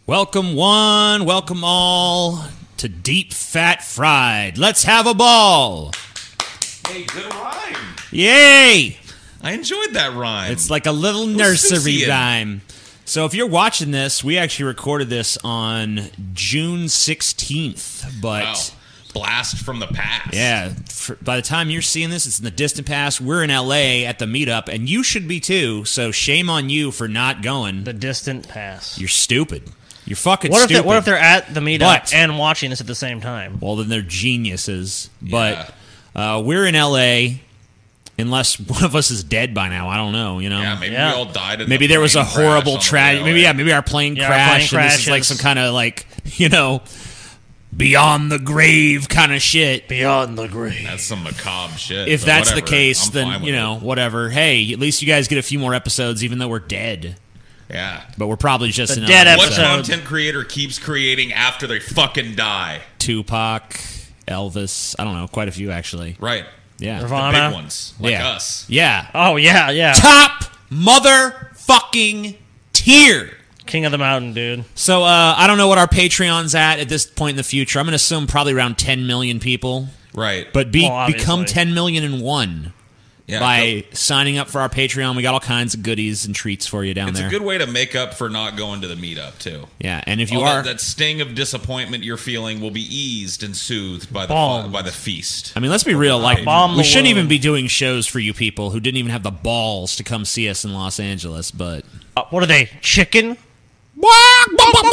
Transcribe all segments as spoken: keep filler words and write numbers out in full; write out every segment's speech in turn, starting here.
Welcome one, welcome all to Deep Fat Fried. Let's have a ball. Hey, good rhyme. Yay! I enjoyed that rhyme. It's like a little nursery rhyme. So if you're watching this, we actually recorded this on June sixteenth, but... Wow. Blast from the past. Yeah, for, by the time you're seeing this, it's in the distant past. We're in L A at the meetup, and you should be too, so shame on you for not going. The distant past. You're stupid. You're fucking what if stupid. They, what if they're at the meetup But- and watching this at the same time? Well, then they're geniuses. Yeah. But uh, we're in L A, unless one of us is dead by now. I don't know, you know? Yeah, maybe Yeah. we all died in Maybe the there was a plane crash horrible on the tragedy. way Maybe, out. yeah, maybe our plane Yeah, our plane crashed, and this is like crashes. some kind of, like, you know, beyond the grave kind of shit. Beyond the grave. That's some macabre shit. If but that's the whatever. case, I'm then, fine with you know, it. whatever. Hey, at least you guys get a few more episodes, even though we're dead. Yeah. But we're probably just The in dead L A. What episode. content creator keeps creating after they fucking die? Tupac, Elvis, I don't know, quite a few actually. Right. Yeah. Nirvana. The big ones. Like yeah. us. Yeah. Oh, yeah, yeah. Top motherfucking tier. King of the Mountain, dude. So uh, I don't know what our Patreon's at at this point in the future. I'm going to assume probably around ten million people. Right. But be, Well, become obviously. ten million and one yeah, by signing up for our Patreon. We got all kinds of goodies and treats for you down it's there. a good way to make up for not going to the meetup, too. Yeah, and if you All are... that, that sting of disappointment you're feeling will be eased and soothed by the Bombs. by the feast. I mean, let's be real. Like, Bomb we the shouldn't world. even be doing shows for you people who didn't even have the balls to come see us in Los Angeles, but... Uh, what are they, chicken? Butt,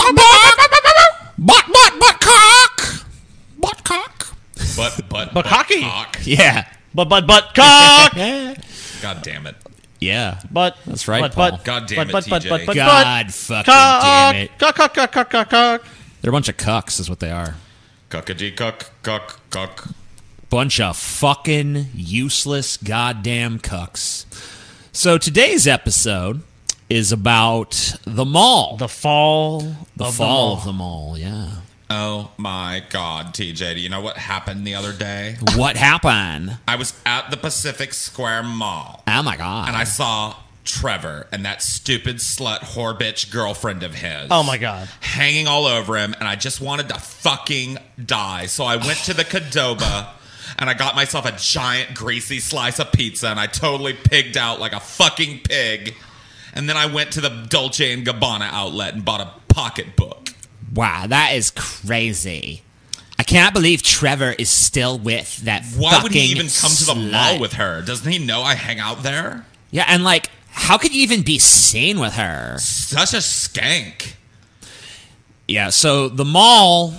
butt, butt, cock! Butt, cock! But but But cocky. cock. Yeah. But, but, but, cock! God damn it. Yeah. But, That's right, but, Paul. but, God damn but, it, but, T J. but, but, God but, fucking cock, damn it. Cock, cock, cock, cock, cock, cock. They're a bunch of cucks is what they are. Cuckadee cuck cuck cuck. Bunch of fucking useless goddamn cucks. So today's episode is about the mall. The fall The of fall the of the mall, yeah. Oh my God, T J! Do you know what happened the other day? What happened? I was at the Pacific Square Mall, Oh my god. and I saw Trevor and that stupid slut whore bitch girlfriend of his. Oh, my God. Hanging all over him, and I just wanted to fucking die. So I went to the Qdoba, and I got myself a giant greasy slice of pizza, and I totally pigged out like a fucking pig. And then I went to the Dolce and Gabbana outlet and bought a pocketbook. Wow, that is crazy. I can't believe Trevor is still with that Why fucking would he even come to the slut. mall with her? Doesn't he know I hang out there? Yeah, and like, how could you even be seen with her? Such a skank. Yeah, so the mall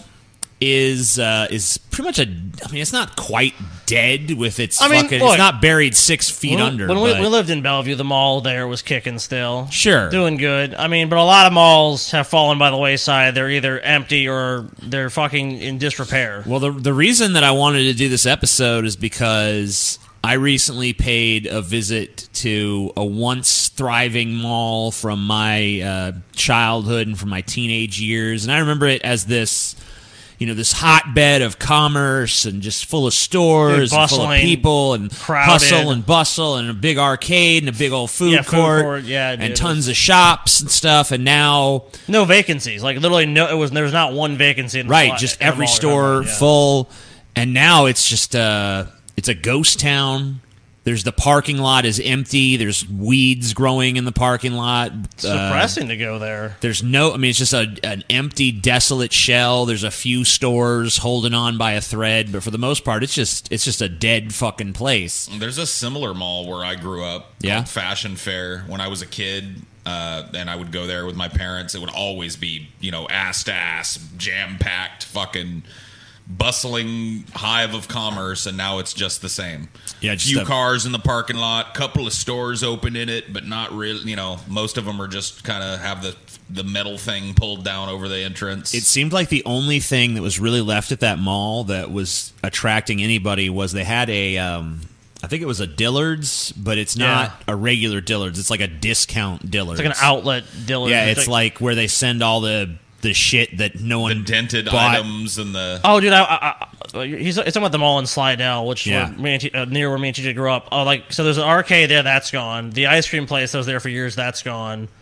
is uh, is pretty much a. I mean, it's not quite dead with its I mean, fucking. look, it's not buried six feet When, under. when we, but we lived in Bellevue, the mall there was kicking still. Sure. Doing good. I mean, but a lot of malls have fallen by the wayside. They're either empty or they're fucking in disrepair. Well, the the reason that I wanted to do this episode is because I recently paid a visit to a once thriving mall from my uh, childhood and from my teenage years, and I remember it as this, you know, this hotbed of commerce and just full of stores Dude, and full of bustling, people and crowded. hustle and bustle and a big arcade and a big old food Yeah, food court, court, yeah, and dude. tons of shops and stuff. And now, No vacancies. Like literally, no. It was there was not one vacancy. In the right, mall- just in the every mall you're store talking about, yeah. full, and now it's just uh it's a ghost town. There's the parking lot is empty. There's weeds growing in the parking lot. It's Uh, depressing to go there. There's no, I mean, it's just a, an empty, desolate shell. There's a few stores holding on by a thread, but for the most part, it's just it's just a dead fucking place. There's a similar mall where I grew up. Yeah? called Fashion Fair. When I was a kid, uh, and I would go there with my parents, it would always be, you know, ass to ass, jam packed, fucking bustling hive of commerce, and now it's just the same. Yeah, just few a- cars in the parking lot, couple of stores open in it, but not really. You know, most of them are just kind of have the the metal thing pulled down over the entrance. It seemed like the only thing that was really left at that mall that was attracting anybody was they had a, um, I think it was a Dillard's, but it's not Yeah. a regular Dillard's. It's like a discount Dillard's. It's like an outlet dealer. Yeah, it's like where they send all the the shit that no the one dented bought. items and the Oh, dude, I, I, I, he's it's talking about the mall in Slidell, which Yeah. where me and T, uh, near where me and T J grew up. Oh, like so, there's an arcade there that's gone. The ice cream place that was there for years that's gone.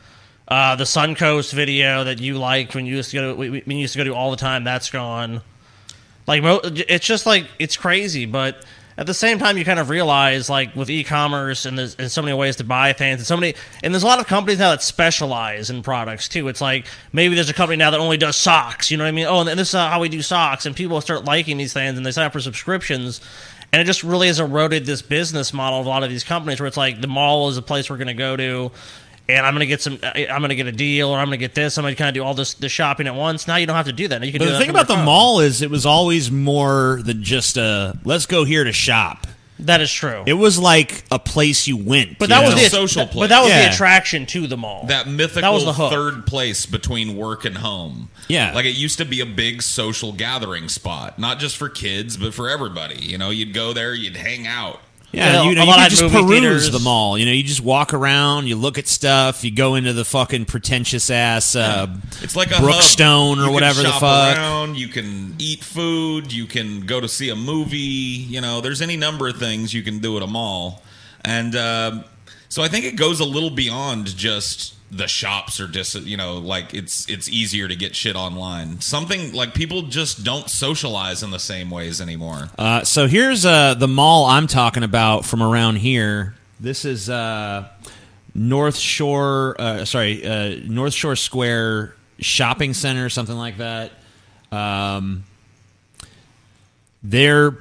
Uh, the Suncoast video that you liked when you used to go to, we, we used to go to all the time, that's gone. Like, it's just like, it's crazy, but at the same time, you kind of realize, like, with e-commerce and there's, there's so many ways to buy things, and so many, and there's a lot of companies now that specialize in products too. It's like maybe there's a company now that only does socks. You know what I mean? Oh, and this is how we do socks, and people start liking these things, and they sign up for subscriptions, and it just really has eroded this business model of a lot of these companies, where it's like the mall is a place we're going to go to, and I'm going to get some, I'm going to get a deal, or I'm going to get this. I'm going to kind of do all this, this shopping at once. Now you don't have to do that. Now you can but do the that thing from about your the phone. mall is it was always more than just a let's go here to shop. That is true. It was like a place you went. But you that was know? the social that- place. But that was Yeah. the attraction to the mall. That mythical That was the hook. third place between work and home. Yeah. Like, it used to be a big social gathering spot, not just for kids, but for everybody. You know, you'd go there, you'd hang out. Yeah, Yeah, you know, a you lot could had just movie peruse theaters. the mall. You know, you just walk around, you look at stuff, you go into the fucking pretentious ass uh, It's like a Brookstone hub. or You can whatever the shop fuck. Around, you can eat food. You can go to see a movie. You know, there's any number of things you can do at a mall, and um, so I think it goes a little beyond just the shops or just you know like it's it's easier to get shit online. Something like people just don't socialize in the same ways anymore. Uh, so here's uh, the mall I'm talking about from around here. This is uh, North Shore, uh, sorry, uh, North Shore Square Shopping Center, something like that. Um, they're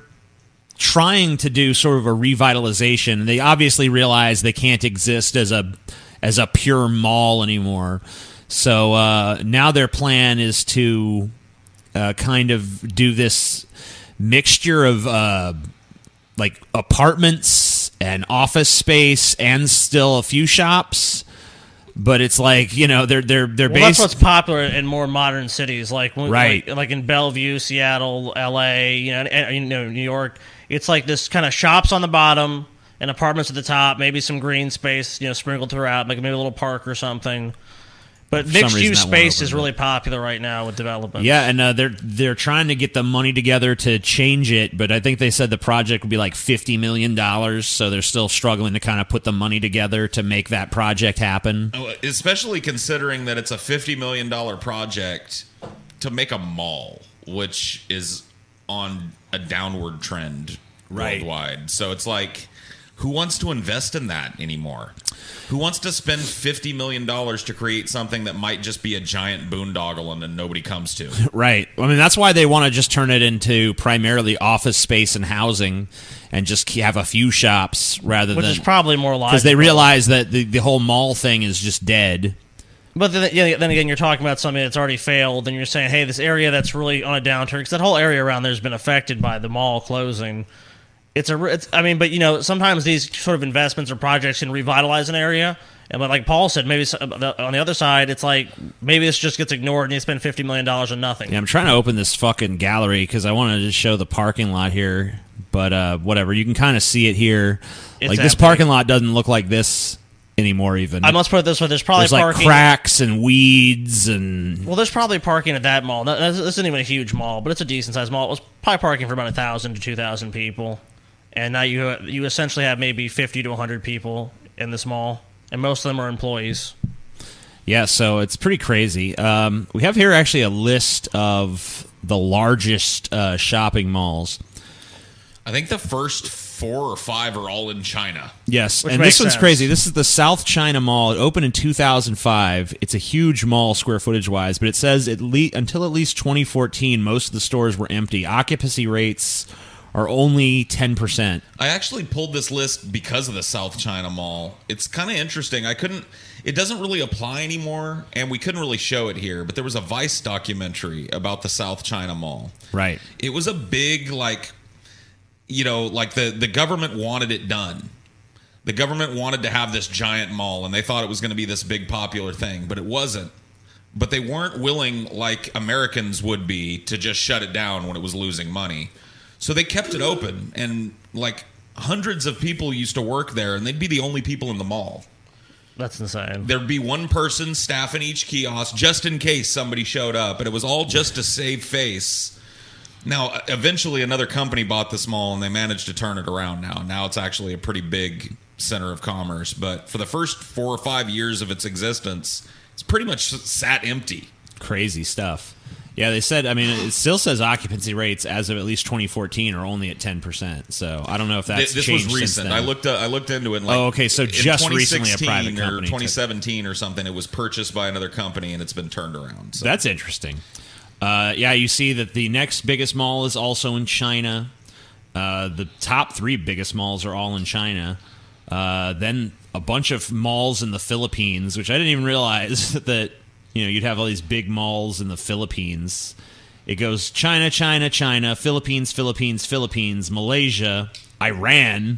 trying to do sort of a revitalization. They obviously realize they can't exist as a as a pure mall anymore. So uh, now their plan is to uh, kind of do this mixture of uh, like apartments and office space and still a few shops. But it's like, you know, they're they're they're Well, that's based. what's popular in more modern cities, like when- Right. like, like in Bellevue, Seattle, L A, you know, and, you know, New York. It's like this kind of shops on the bottom and apartments at the top, maybe some green space, you know, sprinkled throughout, like maybe a little park or something. But For some mixed reason use that won't space open, is but- really popular right now with development. Yeah, and uh, they're they're trying to get the money together to change it, but I think they said the project would be like fifty million dollars, so they're still struggling to kind of put the money together to make that project happen. Oh, especially considering that it's a fifty million dollars project to make a mall, which is on a downward trend Right. worldwide. So it's like, who wants to invest in that anymore? Who wants to spend fifty million dollars to create something that might just be a giant boondoggle and then nobody comes to? Right. I mean, that's why they want to just turn it into primarily office space and housing and just have a few shops rather Which than... is probably more logical. Because they realize that the, the whole mall thing is just dead. But then, yeah, then again, you're talking about something that's already failed, and you're saying, hey, this area that's really on a downturn, because that whole area around there has been affected by the mall closing. It's a, it's, I mean, but you know, sometimes these sort of investments or projects can revitalize an area, and but like Paul said, maybe on the other side, it's like maybe this just gets ignored and you spend fifty million dollars on nothing. Yeah, I'm trying to open this fucking gallery because I wanted to just show the parking lot here, but uh, whatever. You can kind of see it here. It's like this empty. parking lot doesn't look like this anymore. Even I must put it this way: there's probably there's like parking. cracks and weeds and Well, there's probably parking at that mall. That- This isn't even a huge mall, but it's a decent sized mall. It was probably parking for about a thousand to two thousand people, and now you you essentially have maybe fifty to a hundred people in this mall, and most of them are employees. yeah. So it's pretty crazy. Um, we have here actually a list of the largest uh, shopping malls. I think the first four or five are all in China. Yes, Which and makes this one's sense. crazy. This is the South China Mall. It opened in two thousand five. It's a huge mall square footage wise, but it says at least until at least twenty fourteen, most of the stores were empty. Occupancy rates are only ten percent. I actually pulled this list because of the South China Mall. It's kind of interesting. I couldn't, it doesn't really apply anymore, and we couldn't really show it here, but there was a Vice documentary about the South China Mall. Right. It was a big, like, you know, like the, the government wanted it done. The government wanted to have this giant mall, and they thought it was going to be this big popular thing, but it wasn't. But they weren't willing, like Americans would be, to just shut it down when it was losing money. So they kept it open, and like hundreds of people used to work there, and they'd be the only people in the mall. That's insane. There'd be one person staffing each kiosk just in case somebody showed up, and it was all just to save face. Now, eventually another company bought this mall, and they managed to turn it around now. Now it's actually a pretty big center of commerce. But for the first four or five years of its existence, it's pretty much sat empty. Crazy stuff. Yeah, they said, I mean, it still says occupancy rates as of at least twenty fourteen are only at ten percent. So I don't know if that's this changed was recent. since then. I looked uh, I looked into it. And like, oh, okay, so just recently a private company. Or twenty seventeen or something, it was purchased by another company and it's been turned around. So. That's interesting. Uh, yeah, you see that the next biggest mall is also in China. Uh, the top three biggest malls are all in China. Uh, then a bunch of malls in the Philippines, which I didn't even realize that, you know, you'd have all these big malls in the Philippines. It goes China, China, China, Philippines, Philippines, Philippines, Malaysia, Iran,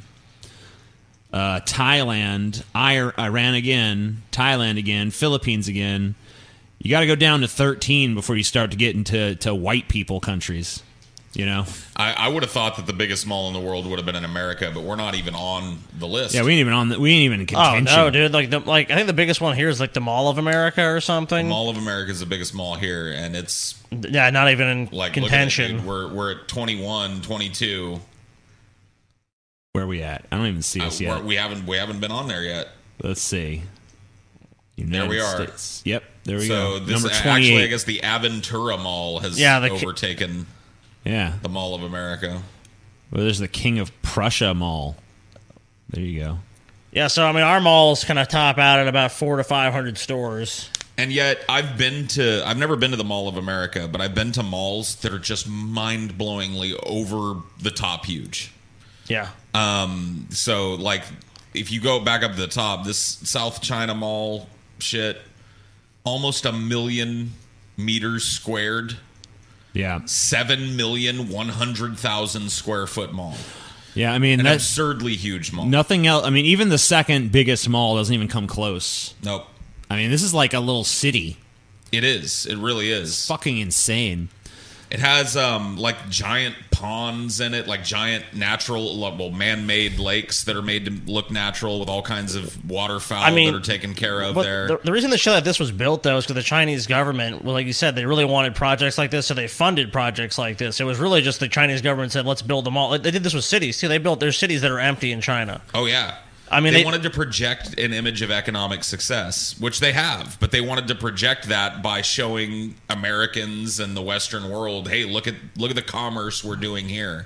uh, Thailand, I- Iran again, Thailand again, Philippines again. You got to go down to thirteen before you start to get into to white people countries. You know, I, I would have thought that the biggest mall in the world would have been in America, but we're not even on the list. Yeah, we ain't even on. The, we ain't even in contention. Oh no, dude! Like, the, like I think the biggest one here is like the Mall of America or something. The Mall of America is the biggest mall here, and it's yeah, not even in like contention. Look at it, we're we're at twenty-one, twenty-two. Where are we at? I don't even see us uh, yet. We haven't we haven't been on there yet. Let's see. United there we are. States. Yep, there we so go. This, Number actually, twenty-eight. I guess the Aventura Mall has yeah, the overtaken. Yeah, the Mall of America. Well, there's the King of Prussia Mall. There you go. Yeah, so I mean, our malls kind of top out at about four to five hundred stores. And yet, I've been to, I've never been to the Mall of America, but I've been to malls that are just mind-blowingly over the top huge. Yeah. Um. So, like, if you go back up to the top, this South China Mall shit, almost a million meters squared. Yeah. Seven million one hundred thousand square foot mall. Yeah, I mean, An that's absurdly huge mall. Nothing else. I mean, even the second biggest mall doesn't even come close. Nope. I mean, this is like a little city. It is. It really is. Fucking insane. It has um, like giant ponds in it, like giant natural, well, man-made lakes that are made to look natural with all kinds of waterfowl I mean, that are taken care of but there. The, the reason the show that this was built, though, is because the Chinese government, well, like you said, they really wanted projects like this, so they funded projects like this. It was really just the Chinese government said, let's build them all. They did this with cities, too. They built, there's cities that are empty in China. Oh, yeah. I mean, they, they wanted to project an image of economic success, which they have, but they wanted to project that by showing Americans and the Western world, hey, look at look at the commerce we're doing here.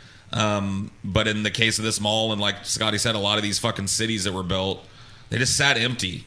Um, but in the case of this mall, and like Scotty said, a lot of these fucking cities that were built, they just sat empty.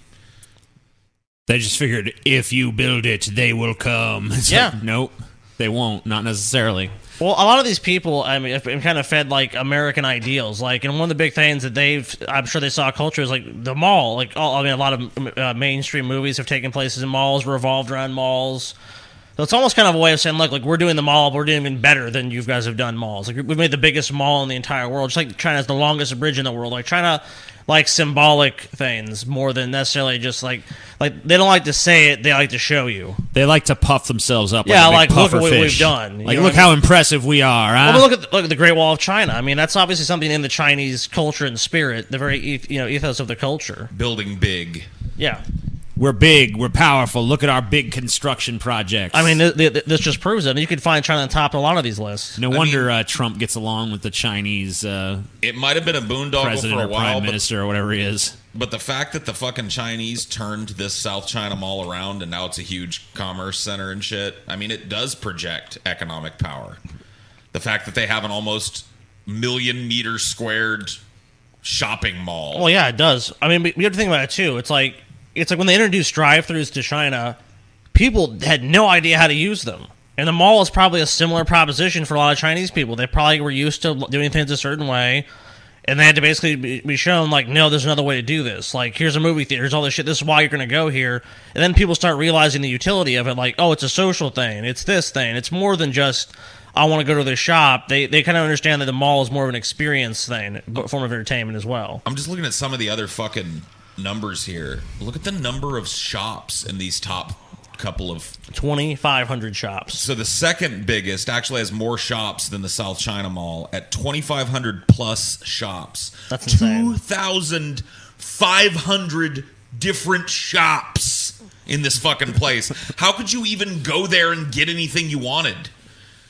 They just figured if you build it, they will come. It's yeah. Like, nope, they won't. Not necessarily. Well, a lot of these people, I mean, have been kind of fed like American ideals. Like, and one of the big things that they've, I'm sure they saw culture is like the mall. Like, all, I mean, a lot of uh, mainstream movies have taken places in malls, revolved around malls. So it's almost kind of a way of saying, look, like we're doing the mall, but we're doing even better than you guys have done malls. Like, we've made the biggest mall in the entire world. Just like China has the longest bridge in the world. Like, China like symbolic things more than necessarily just like like they don't like to say it, they like to show you. They like to puff themselves up. Yeah, like, a big like look at what puffer we've fish. done. You Like know look what I how mean? impressive we are. Huh? Well, look at the, look at the Great Wall of China. I mean, that's obviously something in the Chinese culture and spirit, the very eth- you know ethos of the culture. Building big. Yeah. We're big. We're powerful. Look at our big construction projects. I mean, th- th- this just proves it. And you can find China on top of a lot of these lists. no I wonder mean- uh, Trump gets along with the Chinese uh, It might have been a boondoggle president for or a while, prime but minister or whatever he is. But the fact that the fucking Chinese turned this South China Mall around and now it's a huge commerce center and shit, I mean, it does project economic power. The fact that they have an almost million meter squared shopping mall. Well, yeah, it does. I mean, we have to think about it too. It's like it's like when they introduced drive-thrus to China, people had no idea how to use them. And the mall is probably a similar proposition for a lot of Chinese people. They probably were used to doing things a certain way. And they had to basically be shown, like, no, there's another way to do this. Like, here's a movie theater, here's all this shit, this is why you're going to go here. And then people start realizing the utility of it, like, oh, it's a social thing, it's this thing. It's more than just, I want to go to this shop. They they kind of understand that the mall is more of an experience thing, a form of entertainment as well. I'm just looking at some of the other fucking numbers here. Look at the number of shops in these top couple of... twenty-five hundred shops. So the second biggest actually has more shops than the South China Mall at twenty-five hundred plus shops. That's insane. two thousand five hundred different shops in this fucking place. How could you even go there and get anything you wanted?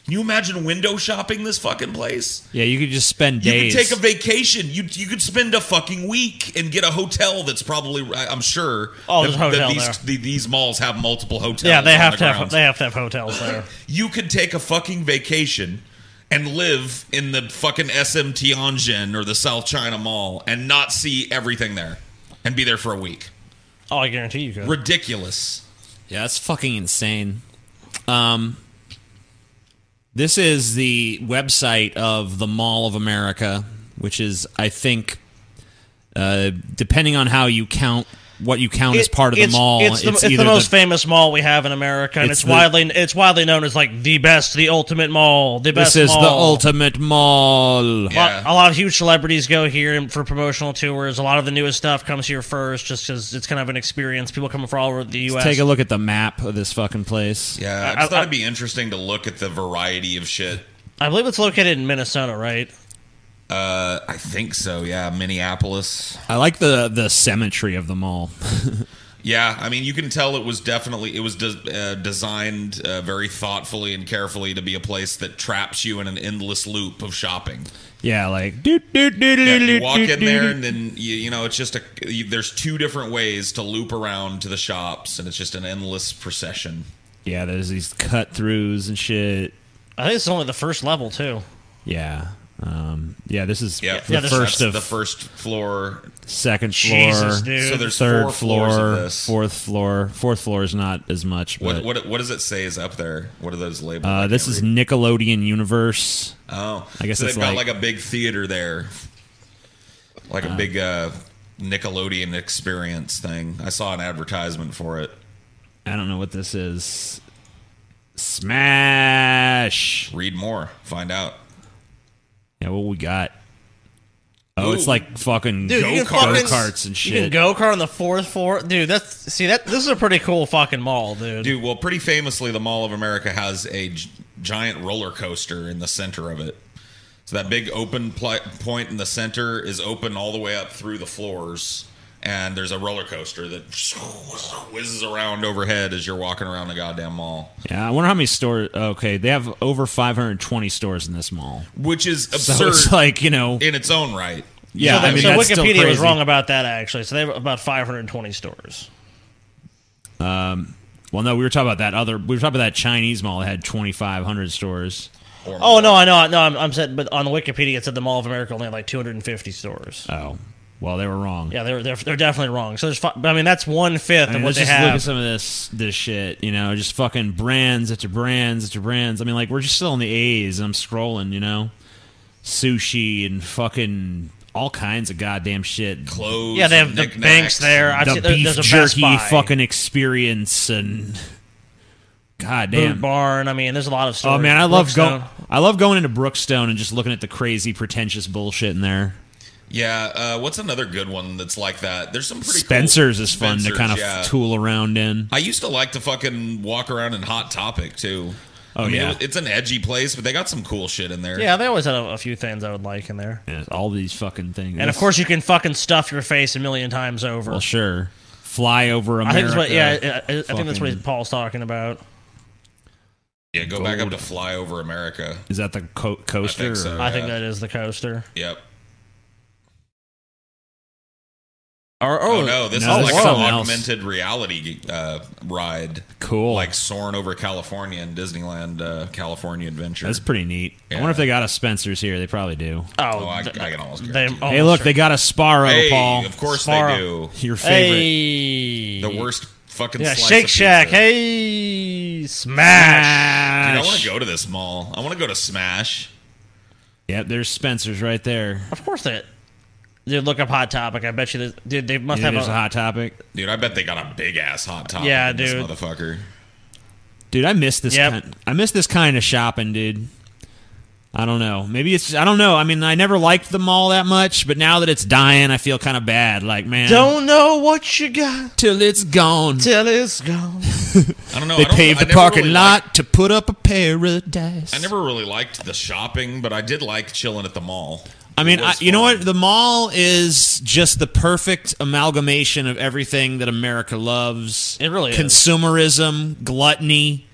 Can you imagine window shopping this fucking place? Yeah, you could just spend You days. could take a vacation. You you could spend a fucking week and get a hotel that's probably, I'm sure. Oh, that, there's a hotel that these, there. the, these malls have multiple hotels. Yeah, they on have the to have grounds. they have to have hotels there. You could take a fucking vacation and live in the fucking S M Tianjin or the South China Mall and not see everything there and be there for a week. Oh, I guarantee you could. Ridiculous. Yeah, that's fucking insane. Um, this is the website of the Mall of America, which is, I think, uh, depending on how you count, what you count as It- part of the it's, mall. It's the, it's either the most famous mall we have in America, and It's it's, the- widely it's widely known as like the best, the ultimate mall, the best. This is mall. the ultimate mall. A lot, Yeah. a lot of huge celebrities go here for promotional tours. A lot of the newest stuff comes here first, just because it's kind of an experience. People coming from all over the U S. Take a look at the map of this fucking place. Yeah, I I- just thought I- it'd be interesting to look at the variety of shit. I believe it's located in Minnesota, right? Uh, I think so, yeah. Minneapolis. I like the the symmetry of the mall. Yeah, I mean, you can tell it was definitely it was de- uh, designed uh, very thoughtfully and carefully to be a place that traps you in an endless loop of shopping. Yeah, like doot, doot, doot, Yeah, doot, you doot, walk doot, in there, doot. and then you, you know it's just a. You, there's two different ways to loop around to the shops, and it's just an endless procession. Yeah, there's these cut throughs and shit. I think it's only the first level too. Yeah. Um, yeah, this is Yeah, the Yeah, this- first that's of the first floor. second floor, Jesus, dude. So there's third four floor, floors of this. fourth floor. Fourth floor is not as much, What but what what does it say is up there? What are those labels? uh, I this can't is read. Nickelodeon Universe. Oh, I guess so it's they've got like- like a big theater there, like a big uh, Nickelodeon experience thing. I saw an advertisement for it. I don't know what this is. Smash. Read more, find out. Yeah, what we got? Oh, Ooh. it's like fucking Dude, go you can fucking- karts and You can shit. go kart on the fourth floor, dude. That's see that this is a pretty cool fucking mall, dude. Dude, well, pretty famously, the Mall of America has a g- giant roller coaster in the center of it. So that big open pl- point in the center is open all the way up through the floors, and there's a roller coaster that whizzes around overhead as you're walking around the goddamn mall, Yeah, I wonder how many stores. Okay, they have over five hundred twenty stores in this mall. which is So absurd it's like, you know, in its own right. yeah, so, I mean, so that's still Wikipedia crazy. was wrong about that actually. So they have about five hundred twenty stores. Well, no, we were talking about that other. We were talking about that Chinese mall that had twenty-five hundred stores. Or Oh more. no, I know, no, I'm, I'm saying, but on Wikipedia it said the Mall of America only had like two hundred fifty stores. Oh, well, they were wrong. Yeah, they're they're, they're definitely wrong. So there's, fi- I mean, that's one fifth I mean, of what let's they just look at have. some of this this shit. You know, just fucking brands after brands after brands. I mean, like we're just still in the A's, and I'm scrolling. You know, sushi and fucking all kinds of goddamn shit. Clothes. Yeah, they have and the knickknacks. banks there. I've The seen, there- beef there's a Best jerky Buy, fucking experience and Boot goddamn. Barn. I mean, there's a lot of stores. Oh man, I love Brookstone. going. I love going into Brookstone and just looking at the crazy pretentious bullshit in there. Yeah, uh, what's another good one that's like that? There's some pretty Spencer's cool is fun to Spencer's, kind of yeah. tool around in. I used to like to fucking walk around in Hot Topic too. Oh, I mean, yeah. it- it's an edgy place, but they got some cool shit in there. Yeah, they always had a, a few things I would like in there. Yeah, all these fucking things. And of course, you can fucking stuff your face a million times over. well, sure. Fly over I America. think that's what. Yeah, I, I, I think that's Fucking- what Paul's talking about. Yeah, go back up Gold. to Fly Over America. Is that the co- coaster? I think so. or- I think Yeah. that is the coaster. Yep. Or, Oh, no, this no, is like it's an something else. augmented reality uh, ride. Cool. Like soaring over California and Disneyland uh, California Adventure. That's pretty neat. I Yeah. wonder if they got a Spencer's here. They probably do. Oh, Oh, I, I th- can almost they guarantee. almost Hey, look, are- they got a Sparrow, Hey, Paul. of course Sparrow. they do. Your favorite. Hey, The worst fucking Yeah, slice Shake of Shack. pizza. Hey, smash. Dude, I want to go to this mall. I want to go to Smash. Yep, there's Spencer's right there. Of course they. Dude, look up Hot Topic. I bet you, they, dude, they must You think have there's a hot topic. Dude, I bet they got a big ass hot topic. Yeah, in this dude. motherfucker. Dude, I miss this. Yep. Kind, I miss this kind of shopping, dude. I don't know. Maybe it's. I don't know. I mean, I never liked the mall that much, but now that it's dying, I feel kind of bad. Like, man, Don't know what you got till it's gone. till it's gone. I don't know. They I don't, paved I the never parking really lot liked- to put up a paradise. I never really liked the shopping, but I did like chilling at the mall. I mean, It I, was you know fun. what? The mall is just the perfect amalgamation of everything that America loves. It really is. Consumerism, gluttony,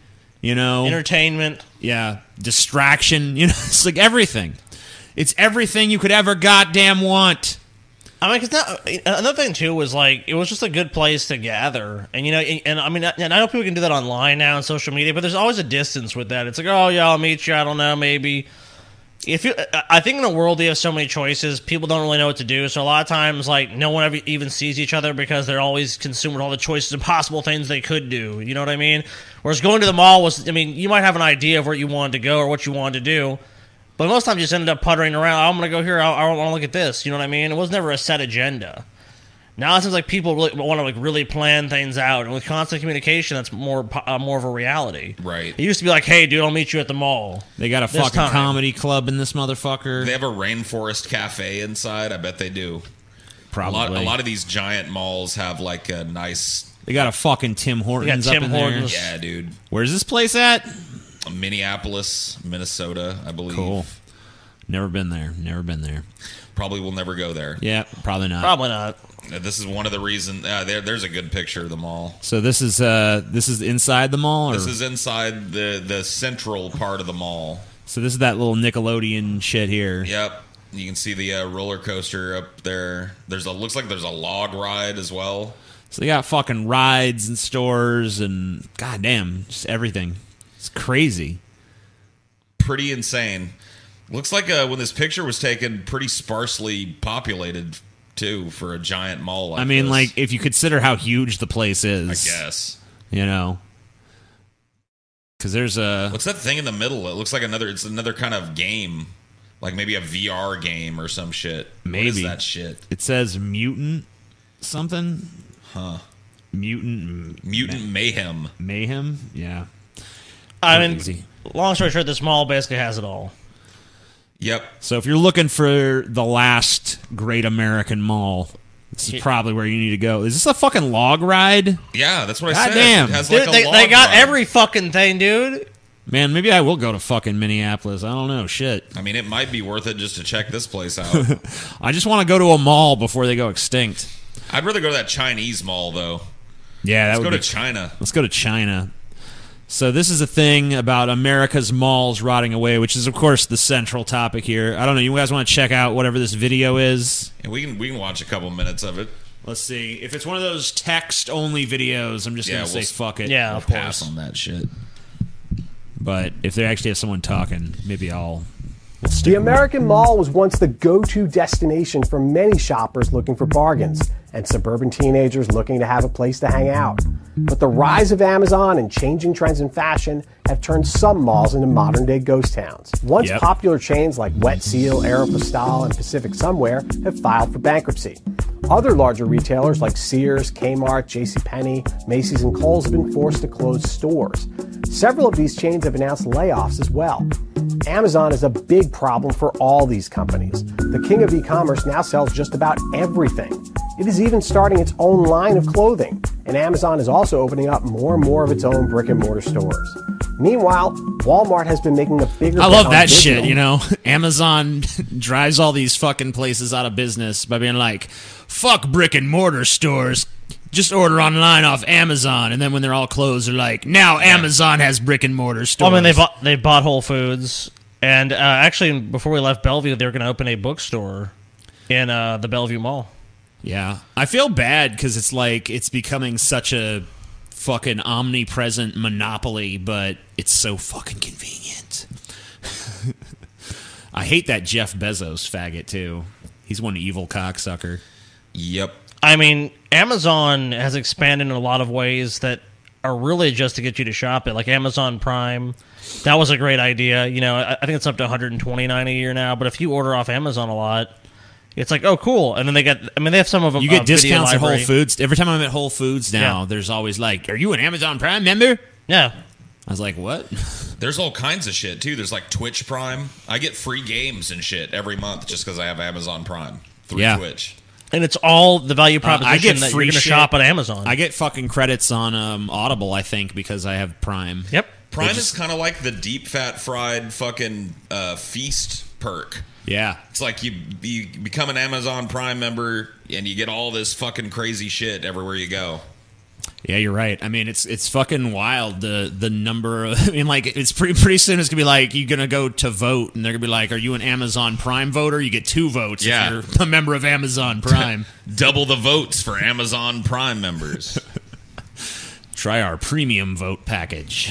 you know, entertainment. Yeah, distraction. You know, it's like everything. It's everything you could ever goddamn want. I mean, cause not, another thing too was like it was just a good place to gather, and you know, and, and I mean, and I know people can do that online now on social media, but there's always a distance with that. It's like, oh yeah, I'll meet you. I don't know, maybe. If you, I think in a world you have so many choices, people don't really know what to do. So a lot of times, like no one ever even sees each other because they're always consumed with all the choices and possible things they could do. You know what I mean? Whereas going to the mall was, I mean, you might have an idea of where you wanted to go or what you wanted to do. But most times you just ended up puttering around. Oh, I'm going to go here. I, I want to look at this. You know what I mean? It was never a set agenda. Now it seems like people really want to like really plan things out, and with constant communication, that's more uh, more of a reality. Right. It used to be like, "Hey, dude, I'll meet you at the mall." They got a This fucking time. comedy club in this motherfucker. They have a rainforest cafe inside. I bet they do. Probably. A lot, a lot of these giant malls have like a nice. They got a fucking Tim Hortons Tim up in Hortons. there. Yeah, dude. Where's this place at? Minneapolis, Minnesota, I believe. Cool. Never been there. Never been there. Probably will never go there. Yeah, probably not. Probably not. Uh, This is one of the reasons. Uh, there, there's a good picture of the mall. So this is uh this is inside the mall, or This is inside the the central part of the mall. so this is that little Nickelodeon shit here. Yep. You can see the uh, roller coaster up there. There's a looks like there's a log ride as well. So they got fucking rides and stores and goddamn, just everything. It's crazy. Pretty insane. Looks like uh, when this picture was taken, pretty sparsely populated too for a giant mall like I mean, this. like if you consider how huge the place is, I guess. you know, because there's a What's that thing in the middle? It looks like another. It's another kind of game, like maybe a V R game or some shit. What Maybe. is that shit? it says mutant something, Huh? mutant Mutant mayhem. mayhem. Yeah, I mean, Easy. long story short, this mall basically has it all. Yep. So if you're looking for the last great American mall, this is probably where you need to go. Is this a fucking log ride? Yeah, that's what I God said. damn. It has Dude, like a they, log they got ride. every fucking thing, dude. Man, maybe I will go to fucking Minneapolis. I don't know. Shit. I mean, it might be worth it just to check this place out. I just want to go to a mall before they go extinct. I'd rather go to that Chinese mall though. Yeah, that Let's would go be to China. Let's go to China. So this is a thing about America's malls rotting away, which is, of course, the central topic here. I don't know. You guys want to check out whatever this video is? And we can we can watch a couple minutes of it. Let's see. If it's one of those text-only videos, I'm just Yeah, going to we'll say s- fuck it. Yeah, of Pass course. on that shit. But if they actually have someone talking, maybe I'll... The American Mall was once the go-to destination for many shoppers looking for bargains and suburban teenagers looking to have a place to hang out. But the rise of Amazon and changing trends in fashion have turned some malls into modern-day ghost towns. Once Yep. popular chains like Wet Seal, Aeropostale, and Pacific Somewhere have filed for bankruptcy. Other larger retailers like Sears, Kmart, JCPenney, Macy's, and Kohl's have been forced to close stores. Several of these chains have announced layoffs as well. Amazon is a big problem for all these companies. The king of e-commerce now sells just about everything. It is even starting its own line of clothing, and Amazon is also opening up more and more of its own brick-and-mortar stores. Meanwhile, Walmart has been making a bigger I bet love on that digital. shit, you know? Amazon drives all these fucking places out of business by being like, fuck brick and mortar stores. Just order online off Amazon. And then when they're all closed, they're like, now Amazon has brick and mortar stores. Well, I mean, they bought they bought Whole Foods, and uh, actually, before we left Bellevue, they were going to open a bookstore in uh, the Bellevue Mall. Yeah. I feel bad because it's like it's becoming such a fucking omnipresent monopoly, but it's so fucking convenient. I hate that Jeff Bezos faggot, too. He's one evil cocksucker. Yep. I mean, Amazon has expanded in a lot of ways that are really just to get you to shop it, like Amazon Prime. That was a great idea. You know, I, I think it's up to one hundred twenty-nine dollars a year now, but if you order off Amazon a lot, it's like, oh, cool. And then they get, I mean, they have some of them. You get uh, video discounts at Whole library. Foods. Every time I'm at Whole Foods now, Yeah. there's always like, are you an Amazon Prime member? Yeah. I was like, what? There's all kinds of shit too. There's like Twitch Prime. I get free games and shit every month just because I have Amazon Prime through Yeah. Twitch. And it's all the value Uh, proposition I get that you're free going to shit. shop at Amazon. I get fucking credits on um, Audible, I think, because I have Prime. yep. Prime just- is kind of like the deep fat fried fucking uh, feast perk. Yeah. It's like you you become an Amazon Prime member and you get all this fucking crazy shit everywhere you go. Yeah, you're right. I mean, it's it's fucking wild, the the number of, I mean, like, it's pretty pretty soon it's going to be like, you're going to go to vote, and they're going to be like, are you an Amazon Prime voter? You get two votes Yeah. if you're a member of Amazon Prime. Double the votes for Amazon Prime members. Try our premium vote package.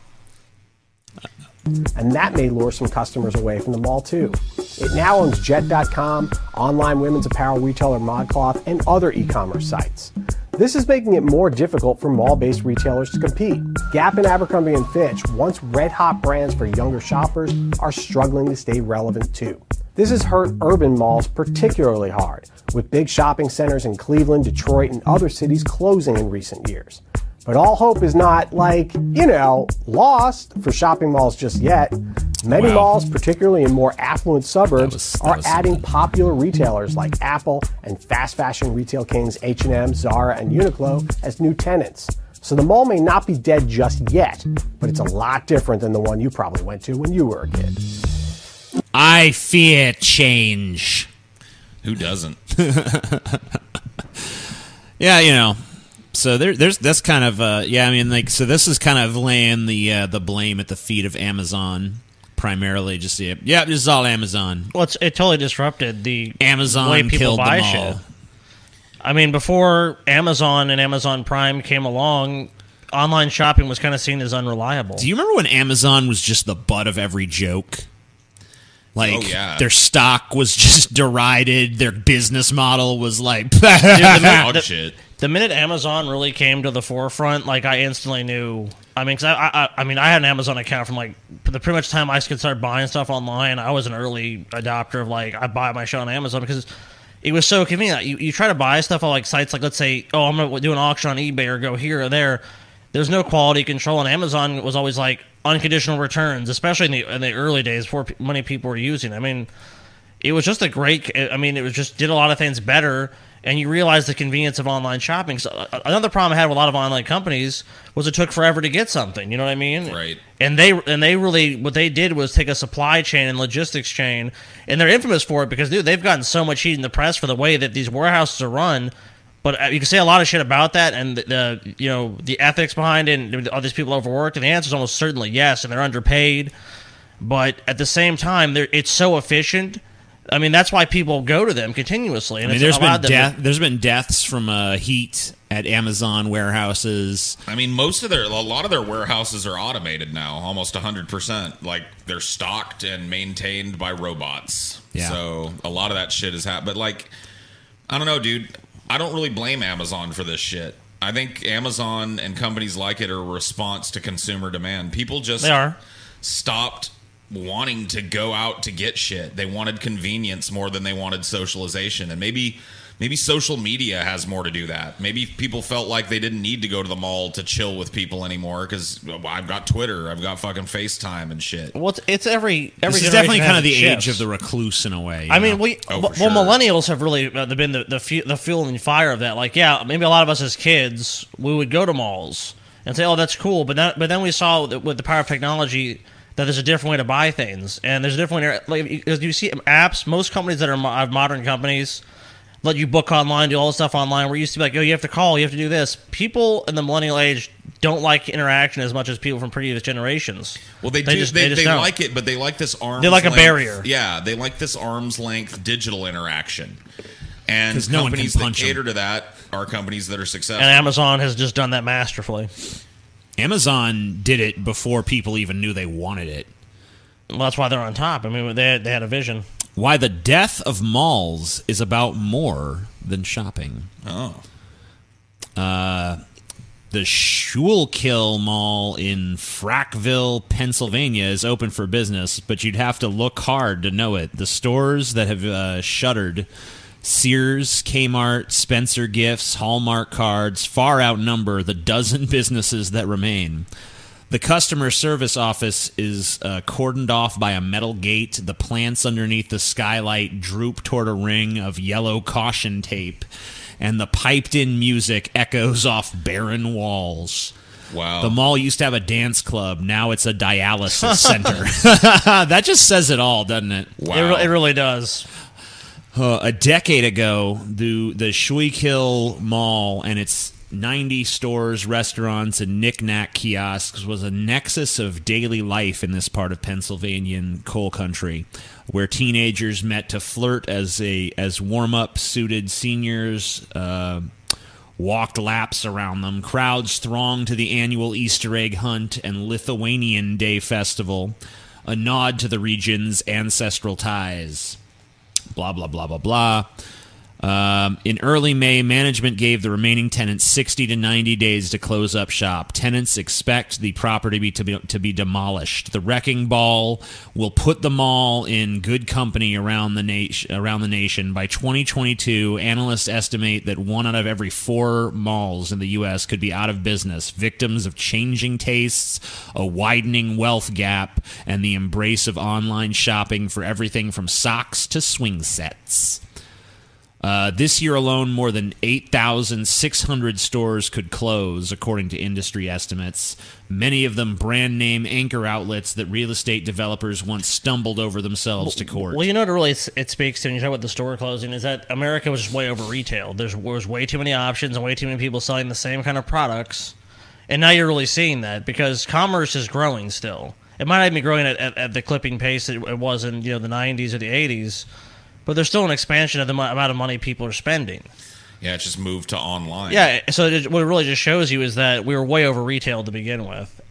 And that may lure some customers away from the mall, too. It now owns Jet dot com, online women's apparel retailer ModCloth, and other e-commerce sites. This is making it more difficult for mall-based retailers to compete. Gap and Abercrombie and Fitch, once red-hot brands for younger shoppers, are struggling to stay relevant too. This has hurt urban malls particularly hard, with big shopping centers in Cleveland, Detroit, and other cities closing in recent years. But all hope is not, like, you know, lost for shopping malls just yet. Many Wow. malls, particularly in more affluent suburbs, was- that are was adding something. popular retailers like Apple and fast fashion retail kings H and M, Zara, and Uniqlo as new tenants. So the mall may not be dead just yet, but it's a lot different than the one you probably went to when you were a kid. I fear change. Who doesn't? Yeah, you know. So there, there's that's kind of uh, yeah. I mean, like, so this is kind of laying the uh, the blame at the feet of Amazon, primarily. Just yeah, yeah, this is all Amazon. Well, it's, it totally disrupted the Amazon way people killed buy them all. shit. I mean, before Amazon and Amazon Prime came along, online shopping was kind of seen as unreliable. Do you remember when Amazon was just the butt of every joke? Like, Oh, yeah. their stock was just derided. Their business model was like, Dude, the, minute, Dog the, shit. the minute Amazon really came to the forefront, like, I instantly knew. I mean, cause I, I, I mean, I had an Amazon account from like the pretty much time I could start buying stuff online. I was an early adopter of like I buy my shit on Amazon because it was so convenient. You, you try to buy stuff on like sites like, let's say, oh, I'm gonna do an auction on eBay or go here or there. There's no quality control, and Amazon was always like unconditional returns, especially in the in the early days before p- many people were using. I mean, it was just a great. I mean, it was just did a lot of things better, and you realize the convenience of online shopping. So uh, another problem I had with a lot of online companies was it took forever to get something. You know what I mean? Right. And they and they really what they did was take a supply chain and logistics chain, and they're infamous for it because dude, they've gotten so much heat in the press for the way that these warehouses are run. But uh, you can say a lot of shit about that, and the, the you know the ethics behind it, and all these people overworked. And the answer is almost certainly yes, and they're underpaid. But at the same time, they're, it's so efficient. I mean, that's why people go to them continuously. And I mean, it's there's been allowed them to- death. There's been deaths from uh, heat at Amazon warehouses. I mean, most of their, a lot of their warehouses are automated now, almost one hundred percent. Like, they're stocked and maintained by robots. Yeah. So, a lot of that shit is happening. But, like, I don't know, dude. I don't really blame Amazon for this shit. I think Amazon and companies like it are a response to consumer demand. People just They are. stopped wanting to go out to get shit. They wanted convenience more than they wanted socialization. And maybe maybe social media has more to do that. Maybe people felt like they didn't need to go to the mall to chill with people anymore because I've got Twitter, I've got fucking FaceTime and shit. Well, it's, it's every every. This is generation definitely kind has of the its age shifts. of the recluse in a way. you I mean, know? we Oh, well, for sure. millennials have really uh, been the the, fu- the fuel and fire of that. Like, yeah, maybe a lot of us as kids we would go to malls and say, "Oh, that's cool," but that, but then we saw that with the power of technology that there's a different way to buy things, and there's a different way. To, like, you you see apps. Most companies that are mo- modern companies let you book online, do all the stuff online. Where it used to be like, "Oh, you have to call, you have to do this." People in the millennial age don't like interaction as much as people from previous generations. Well, they, They do. just- they they just they don't. like it, but they like this arm's They like a length- barrier. Yeah, they like this arm's length digital interaction. And 'Cause no one can companies that punch 'em. cater to that are companies that are successful. And Amazon has just done that masterfully. Amazon did it before people even knew they wanted it. Well, that's why they're on top. I mean, they had, they had a vision. Why the death of malls is about more than shopping. oh. The Schuylkill Mall in Frackville, Pennsylvania is open for business, but you'd have to look hard to know it. The stores that have uh, shuttered, Sears, Kmart, Spencer Gifts, Hallmark Cards, far outnumber the dozen businesses that remain. The customer service office is uh, cordoned off by a metal gate. The plants underneath the skylight droop toward a ring of yellow caution tape, and the piped-in music echoes off barren walls. Wow. The mall used to have a dance club. Now it's a dialysis center. That just says it all, doesn't it? wow. It, re- it really does. Uh, a decade ago, the the Schuylkill Mall and its ninety stores, restaurants, and knick-knack kiosks was a nexus of daily life in this part of Pennsylvanian coal country, where teenagers met to flirt as a as warm-up suited seniors uh, walked laps around them. Crowds thronged to the annual Easter egg hunt and Lithuanian Day festival, a nod to the region's ancestral ties. Blah, blah, blah, blah, blah. Um, in early May, management gave the remaining tenants sixty to ninety days to close up shop. Tenants expect the property be, to, be, to be demolished. The wrecking ball will put the mall in good company around the, nation, around the nation. By twenty twenty-two, analysts estimate that one out of every four malls in the U S could be out of business, victims of changing tastes, a widening wealth gap, and the embrace of online shopping for everything from socks to swing sets. Uh, this year alone, more than eight thousand six hundred stores could close, according to industry estimates, many of them brand-name anchor outlets that real estate developers once stumbled over themselves to court. Well, you know what it really it speaks to when you talk about the store closing is that America was just way over retail. There's, there was way too many options and way too many people selling the same kind of products. And now you're really seeing that because commerce is growing still. It might not be growing at, at, at the clipping pace that it was in you know the nineties or the eighties, but there's still an expansion of the mo- amount of money people are spending. Yeah, it's just moved to online. Yeah, so it, what it really just shows you is that we were way over retail to begin with.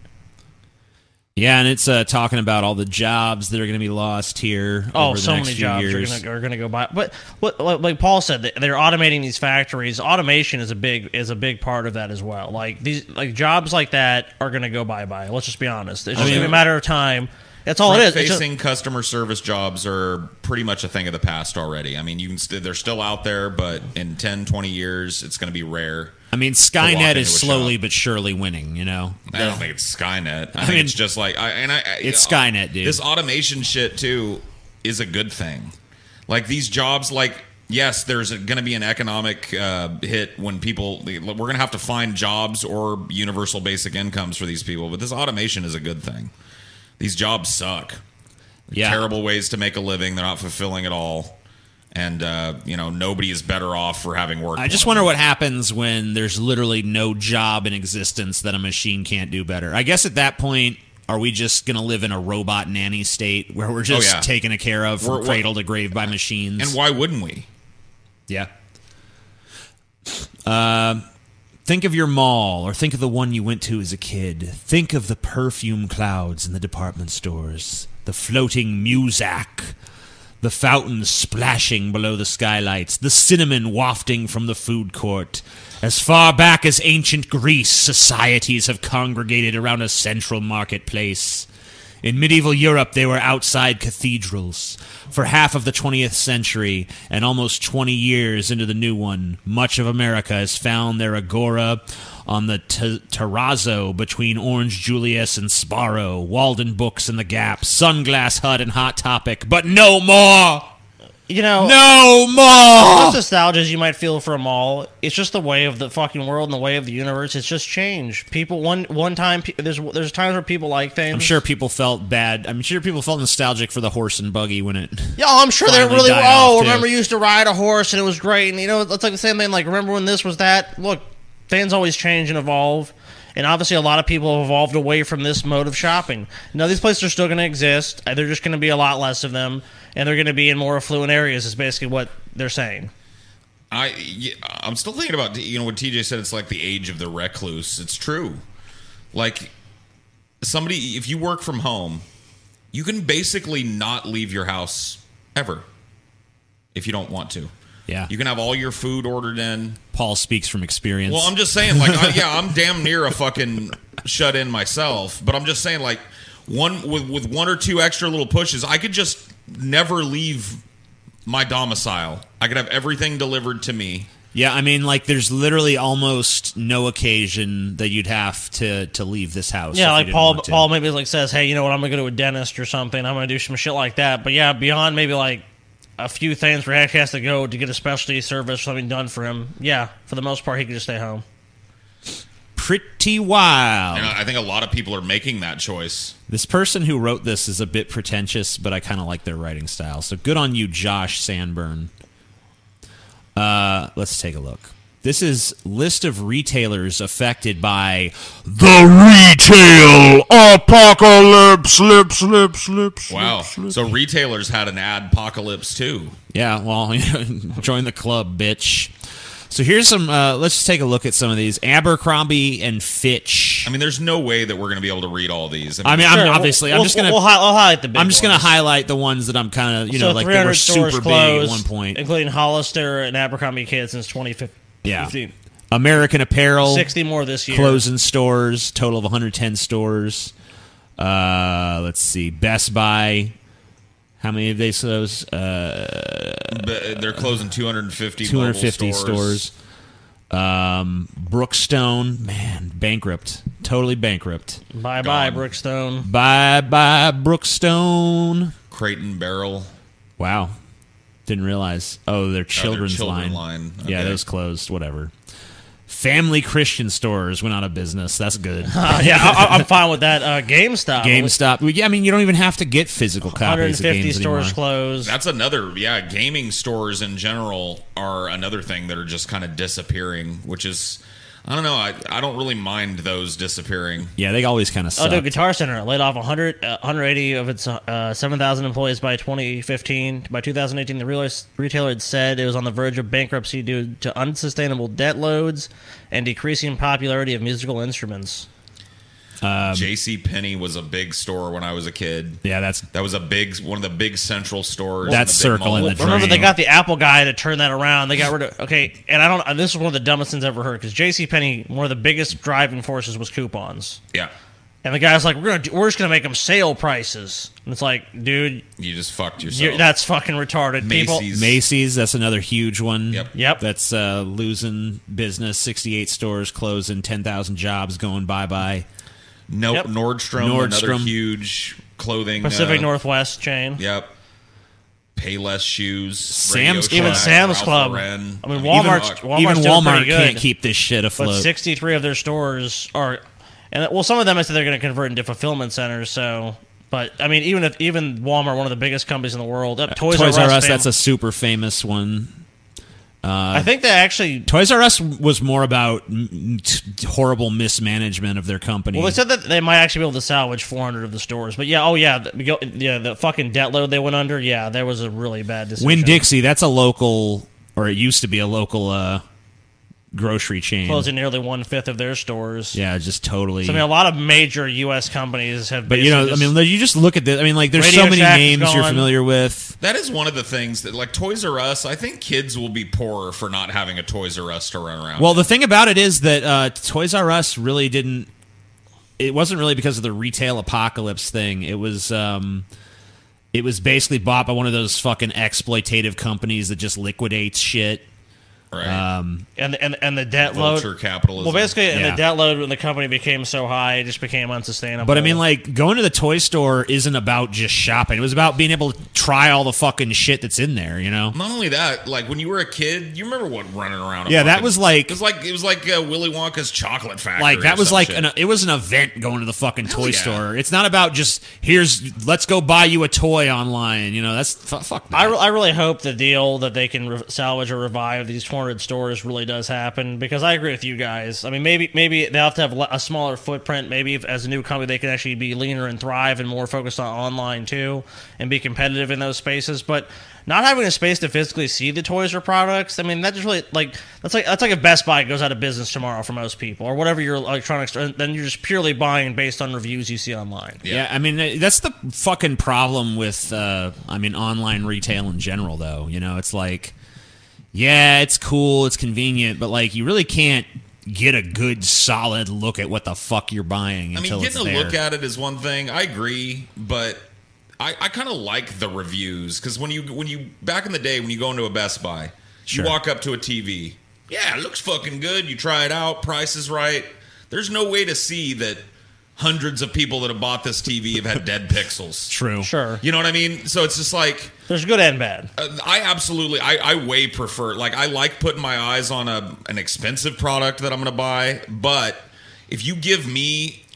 Yeah, and it's uh, talking about all the jobs that are going to be lost here. Oh, over the so next many few jobs years. are going to go by. But what, like Paul said, they're automating these factories. Automation is a big is a big part of that as well. Like these, like jobs like that are going to go bye bye. Let's just be honest. It's just mean, going to be a matter of time. That's all it is. It's Facing just, customer service jobs are pretty much a thing of the past already. I mean, you can st- they're still out there, but in ten, twenty years, it's going to be rare. I mean, walk Skynet is into a slowly shop. but surely winning, you know? I don't think it's Skynet. I, I think mean, it's just like I and I. I it's uh, Skynet, dude. This automation shit too is a good thing. Like these jobs, like yes, there's going to be an economic uh, hit when people. We're going to have to find jobs or universal basic incomes for these people, but this automation is a good thing. These jobs suck. Yeah. Terrible ways to make a living. They're not fulfilling at all. And, uh, you know, nobody is better off for having worked. I just wonder what happens when there's literally no job in existence that a machine can't do better. I guess at that point, are we just going to live in a robot nanny state where we're just Oh, yeah. taken care of from We're- cradle to grave by machines? And why wouldn't we? Yeah. Uh, think of your mall, or think of the one you went to as a kid. Think of the perfume clouds in the department stores, the floating muzak, the fountains splashing below the skylights, the cinnamon wafting from the food court. As far back as ancient Greece, societies have congregated around a central marketplace. In medieval Europe, they were outside cathedrals. For half of the twentieth century, and almost twenty years into the new one, much of America has found their agora on the t- terrazzo between Orange Julius and Sparrow, Walden Books and The Gap, Sunglass Hut and Hot Topic, but no more! you know, No as more! much nostalgia as you might feel for a mall, it's just the way of the fucking world and the way of the universe. It's just changed. People one one time pe- there's there's times where people like things. I'm sure people felt bad. I'm sure people felt nostalgic for the horse and buggy when it... Yeah, I'm sure they finally really. died Oh, off, too. remember you used to ride a horse and it was great. And you know, it's like the same thing. Like remember when this was that? Look, things always change and evolve. And obviously, a lot of people have evolved away from this mode of shopping. Now, these places are still going to exist. They're just going to be a lot less of them, and they're going to be in more affluent areas. Is basically what they're saying. I, yeah, I'm still thinking about, you know, what T J said, it's like the age of the recluse. It's true. Like, somebody, if you work from home, you can basically not leave your house ever if you don't want to. Yeah. You can have all your food ordered in. Paul speaks from experience. Well, I'm just saying, like, I, yeah, I'm damn near a fucking shut in myself, but I'm just saying, like, one with, with one or two extra little pushes, I could just never leave my domicile. I could have everything delivered to me. Yeah, I mean, like, there's literally almost no occasion that you'd have to, to leave this house. Yeah, if you like didn't Paul. want to. Paul maybe like says, "Hey, you know what? I'm gonna go to a dentist or something. I'm gonna do some shit like that." But yeah, beyond maybe like a few things where he has to go to get a specialty service, something done for him. Yeah, for the most part, he can just stay home. Pretty wild. And I think a lot of people are making that choice. This person who wrote this is a bit pretentious, but I kind of like their writing style. So good on you, Josh Sandburn. Uh, let's take a look. This is list of retailers affected by the retail apocalypse. Slip, slip, slip, slip. Wow. Slip. So retailers had an ad-pocalypse too. Yeah, well, join the club, bitch. So here's some, uh, let's just take a look at some of these. Abercrombie and Fitch. I mean, there's no way that we're going to be able to read all these. I mean, Sure, I'm obviously, we'll, I'm just going to, we'll, we'll, hi- I'll highlight the big I'm just going to ones. highlight the ones that I'm kind of, you know, So like three they hundred were stores super closed, big at one point. including Hollister and Abercrombie Kids since twenty fifteen. Yeah. American Apparel. sixty more this year. Closing stores, total of one hundred ten stores. Uh, let's see, Best Buy. How many of they those? Uh, But they're closing two hundred fifty two hundred fifty mobile stores. stores. Um, Brookstone, man, bankrupt, totally bankrupt. Bye bye, Gone. Brookstone. Bye bye, Brookstone. Crate and Barrel. Wow, didn't realize. Oh, their children's children line. line. Yeah, Okay. those closed. Whatever. Family Christian stores went out of business. That's good. Uh, yeah, I, I'm fine with that. Uh, GameStop. GameStop. Well, yeah, I mean, you don't even have to get physical copies of one hundred fifty games stores anymore. closed. That's another, yeah, gaming stores in general are another thing that are just kind of disappearing, which is, I don't know, I, I don't really mind those disappearing. Yeah, they always kind of Oh, suck. no, Guitar Center laid off one hundred, uh, one hundred eighty of its uh, seven thousand employees by twenty fifteen. By two thousand eighteen, the real- retailer had said it was on the verge of bankruptcy due to unsustainable debt loads and decreasing popularity of musical instruments. Um, J C Penney was a big store when I was a kid. yeah, that's That was a big, one of the big central stores. That's in the big Circle in mall. the Remember, Dream. they got the Apple guy to turn that around. They got rid of okay, and I don't. And this is one of the dumbest things I've ever heard because JCPenney, one of the biggest driving forces was coupons, Yeah. and the guy's like, "We're gonna, do, we're just gonna make them sale prices." And it's like, dude, You just fucked you're, yourself. that's fucking retarded. People, Macy's. Macy's. That's another huge one. Yep. Yep. That's uh, losing business. sixty-eight stores closing. ten thousand jobs going bye bye. Nope. Yep. Nordstrom, Nordstrom. another huge clothing. Pacific uh, Northwest chain. Yep. Payless shoes. Sam's Radio Even Shack, Sam's Ralph Club. Lauren. I mean, Even- Walmart's, uh, Walmart's Even doing Walmart pretty good, can't keep this shit but afloat. sixty-three of their stores are, and well, some of them I said they're going to convert into fulfillment centers. So, but I mean, even if even Walmart, one of the biggest companies in the world, uh, Toys, Toys R Us. fam- That's a super famous one. I think they actually. Toys R Us was more about m- t- horrible mismanagement of their company. Well, they said that they might actually be able to salvage four hundred of the stores, but yeah, oh yeah, the, go- yeah, the fucking debt load they went under. Yeah, there was a really bad decision. Winn Dixie, that's a local, or it used to be a local uh, grocery chain. closing nearly one fifth of their stores. Yeah, just totally. So, I mean, a lot of major U S companies have. but you know, basically I mean, you just look at this. I mean, like, there's Radio so many Shack is names you're gone. familiar with. That is one of the things that, like Toys R Us, I think kids will be poorer for not having a Toys R Us to run around. Well, the thing about it is that uh, Toys R Us really didn't. It wasn't really because of the retail apocalypse thing. It was. Um, it was basically bought by one of those fucking exploitative companies that just liquidates shit. right? Um, and and and the debt Vulture load. capitalism. Well, basically, and Yeah. the debt load when the company became so high, it just became unsustainable. But I mean, like, going to the toy store isn't about just shopping. It was about being able to try all the fucking shit that's in there, you know? Not only that, like when you were a kid, you remember what running around. a Yeah, that fucking- was like- it was like it was like uh, Willy Wonka's chocolate factory. Like, that or was some like, shit. an, it was an event going to the fucking toy yeah. store. It's not about just, here's, let's go buy you a toy online, you know? That's, f- fuck that. I, re- I really hope the deal that they can re- salvage or revive these four hundred stores really does happen, because I agree with you guys. I mean, maybe maybe they have to have le- a smaller footprint. Maybe if, as a new company, they can actually be leaner and thrive and more focused on online too, and be competitive in those spaces. But not having a space to physically see the toys or products, I mean, that just really like that's like that's like if Best Buy goes out of business tomorrow for most people, or whatever your electronics, store, then you're just purely buying based on reviews you see online. Yeah, I mean, that's the fucking problem with, uh, I mean, online retail in general, though. You know, it's like, yeah, it's cool, it's convenient, but, like, you really can't get a good, solid look at what the fuck you're buying I mean, until getting it's a there. look at it is one thing. I agree, but I, I kind of like the reviews because when you when you back in the day when you go into a Best Buy, Sure. you walk up to a T V. Yeah, it looks fucking good. You try it out. Price is right. There's no way to see that hundreds of people that have bought this T V have had dead pixels. True. Sure, You know what I mean? So it's just like there's good and bad. uh, I absolutely, I, I way prefer. Like I like putting my eyes on a an expensive product that I'm going to buy, but if you give me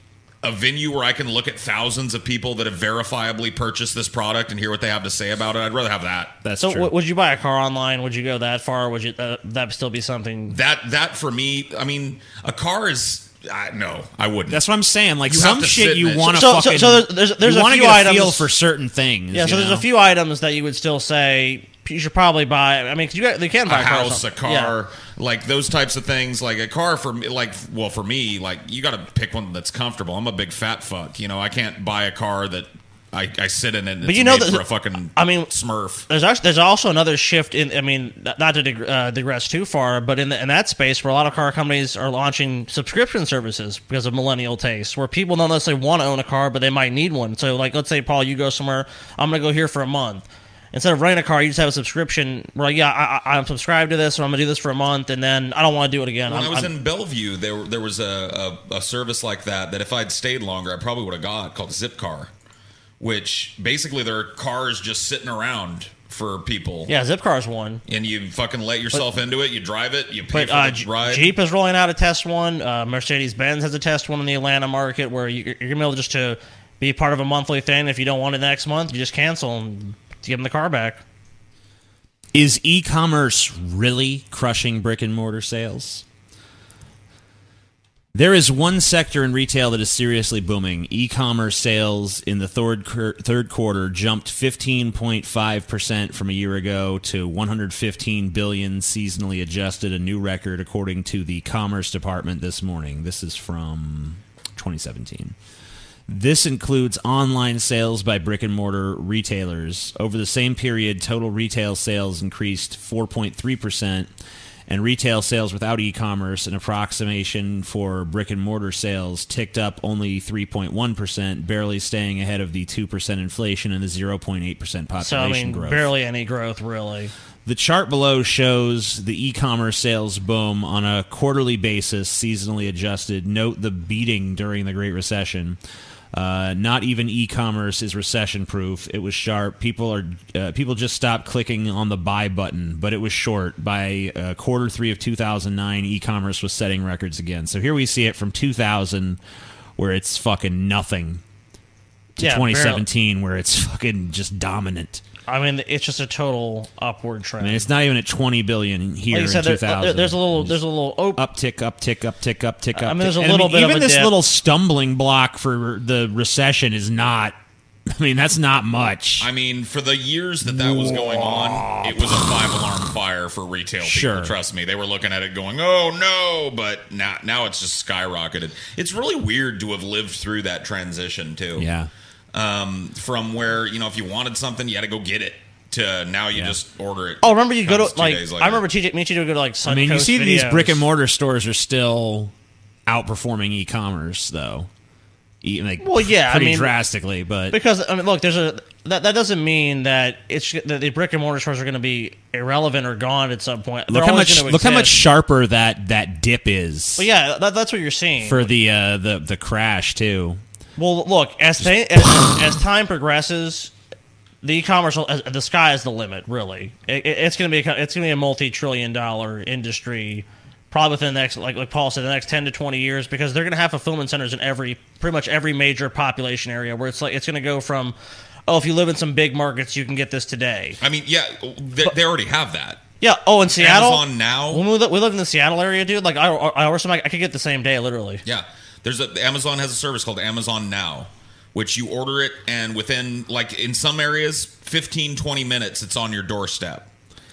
a venue where I can look at thousands of people that have verifiably purchased this product and hear what they have to say about it, I'd rather have that. That's So true. w- would you buy a car online? Would you go that far? Would you uh, that still be something? That that for me, I mean, a car is I, no, I wouldn't. That's what I'm saying. Like You have some to shit sit you in it. want to So- so- fucking. so there's- there's- there's you a wanna few get a feel items- for certain things. Yeah, so you there's know? a few items that you would still say you should probably buy. I mean, 'cause you got, they can buy a cars house, on- a car, Yeah. like those types of things. Like a car for me, like well, for me, like you got to pick one that's comfortable. I'm a big fat fuck. You know, I can't buy a car that I, I sit in it. And But it's you know made that- for a fucking I mean, Smurf. There's actually, there's also another shift in. I mean, not to dig, uh, digress too far, but in the, in that space where a lot of car companies are launching subscription services because of millennial tastes, where people don't necessarily want to own a car, but they might need one. So, like, let's say Paul, you go somewhere. I'm going to go here for a month. Instead of renting a car, you just have a subscription. Where, like, yeah, I, I, I'm subscribed to this, or I'm going to do this for a month, and then I don't want to do it again. When I'm, I was I'm- in Bellevue, there there was a, a, a service like that that if I'd stayed longer, I probably would have got called Zipcar, which basically there are cars just sitting around for people. yeah, Zipcar's one. And you fucking let yourself into it. You drive it. You pay But for uh, the J- ride. Jeep is rolling out a test one. Uh, Mercedes-Benz has a test one in the Atlanta market where you, you're going to be able just to be part of a monthly thing. If you don't want it next month, you just cancel and give them the car back. Is e-commerce really crushing brick and mortar sales? There is one sector in retail that is seriously booming. E-commerce sales in the third third quarter jumped fifteen point five percent from a year ago to one hundred fifteen billion dollars seasonally adjusted, a new record according to the Commerce Department this morning. This is from twenty seventeen. This includes online sales by brick-and-mortar retailers. Over the same period, total retail sales increased four point three percent, and retail sales without e-commerce, an approximation for brick-and-mortar sales, ticked up only three point one percent, barely staying ahead of the two percent inflation and the zero point eight percent So, I population mean, growth. barely any growth, really. The chart below shows the e-commerce sales boom on a quarterly basis, seasonally adjusted. Note the beating during the Great Recession. Uh, not even e-commerce is recession-proof. It was sharp. People are uh, people just stopped clicking on the buy button, but it was short. By uh, quarter three of two thousand nine, e-commerce was setting records again. So here we see it from two thousand, where it's fucking nothing, to Yeah, twenty seventeen, where it's fucking just dominant. I mean, it's just a total upward I trend. mean, it's not even at twenty billion here like you said, in there, two thousand. there- there's a little, there's a little. Oh, uptick, uptick, uptick, uptick, uptick. I mean, there's a And little bit of even a this dip. little stumbling block for the recession is not. I mean, that's not much. I mean, for the years that that was going on, it was a five-alarm fire for retail people. Sure. Trust me, they were looking at it going, "Oh no!" But now, now it's just skyrocketed. It's really weird to have lived through that transition too. Yeah. Um, from where you know, if you wanted something, you had to go get it. To now, you Yeah. just order it. oh, remember you go Comes to two like days later. I remember T J, me and T J would go to like Suncoast I mean, you see these Videos. brick and mortar stores are still outperforming e-commerce, though. E- like, Well, yeah, I pretty mean- drastically, but Because I mean, look, there's a that, that doesn't mean that it's that the brick and mortar stores are going to be irrelevant or gone at some point. look They're how always much gonna look how much exist. sharper that that dip is But yeah, that, that's what you're seeing. for the uh, the the crash too. Well, look, as, th- as as time progresses, the e-commerce, will- the sky is the limit. Really, it, it- it's going to be a, it's going to be a multi-trillion-dollar industry, probably within the next, like like Paul said, the next ten to twenty years, because they're going to have fulfillment centers in every, pretty much every major population area, where it's like it's going to go from, oh, if you live in some big markets, you can get this today. I mean, yeah, they, they already have that. Yeah. Oh, in Seattle, Amazon Now. When we, li- we live in the Seattle area, dude. Like I, I order something, I could get the same day, literally. Yeah, there's a Amazon has a service called Amazon Now, which you order it and within like in some areas, fifteen, twenty minutes, it's on your doorstep.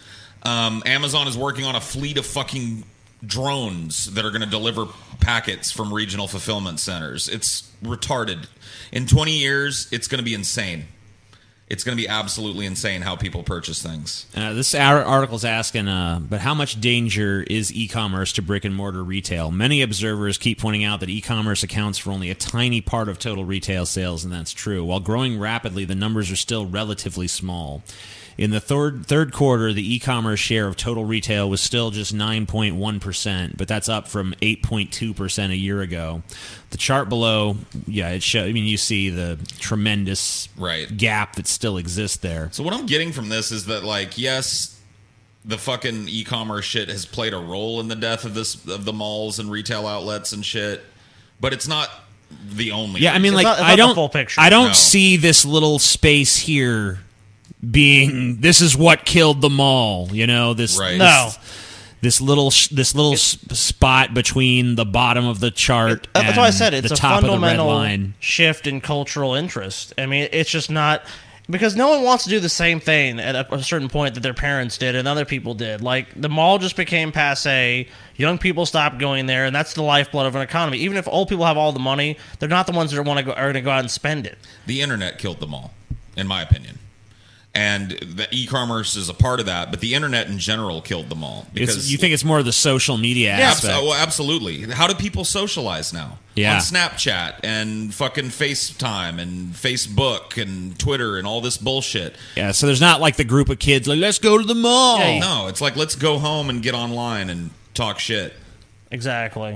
Um, Amazon is working on a fleet of fucking drones that are going to deliver packets from regional fulfillment centers. It's retarded. In twenty years, it's going to be insane. It's going to be absolutely insane how people purchase things. Uh, this ar- article's asking, uh, but how much danger is e-commerce to brick-and-mortar retail? Many observers keep pointing out that e-commerce accounts for only a tiny part of total retail sales, and that's true. While growing rapidly, the numbers are still relatively small. In the third third quarter, the e-commerce share of total retail was still just nine point one percent, but that's up from eight point two percent a year ago. The chart below, yeah, it shows. I mean, you see the tremendous Right. gap that still exists there. So what I'm getting from this is that, like, yes, the fucking e-commerce shit has played a role in the death of this of the malls and retail outlets and shit, but it's not the only. Yeah, I mean, reason. like not- it's I not the don't, full picture. I don't No. see this little space here being this is what killed the mall. You know, this Right. this, No. this little sh- this little s- spot between the bottom of the chart. That's and why I said it's the a top fundamental of the red line. shift in cultural interest. I mean, it's just not because no one wants to do the same thing at a, a certain point that their parents did and other people did. Like the mall just became passe. Young people stopped going there, and that's the lifeblood of an economy. Even if old people have all the money, they're not the ones that want to go are going to go out and spend it. The internet killed them all, in my opinion. And the e-commerce is a part of that, but the internet in general killed them all. Because It's, you think it's more of the social media Yeah, aspect? abso- oh, absolutely. How do people socialize now? Yeah. On Snapchat and fucking FaceTime and Facebook and Twitter and all this bullshit. Yeah, so there's not like the group of kids like let's go to the mall. Yeah, No, it's like let's go home and get online and talk shit. Exactly.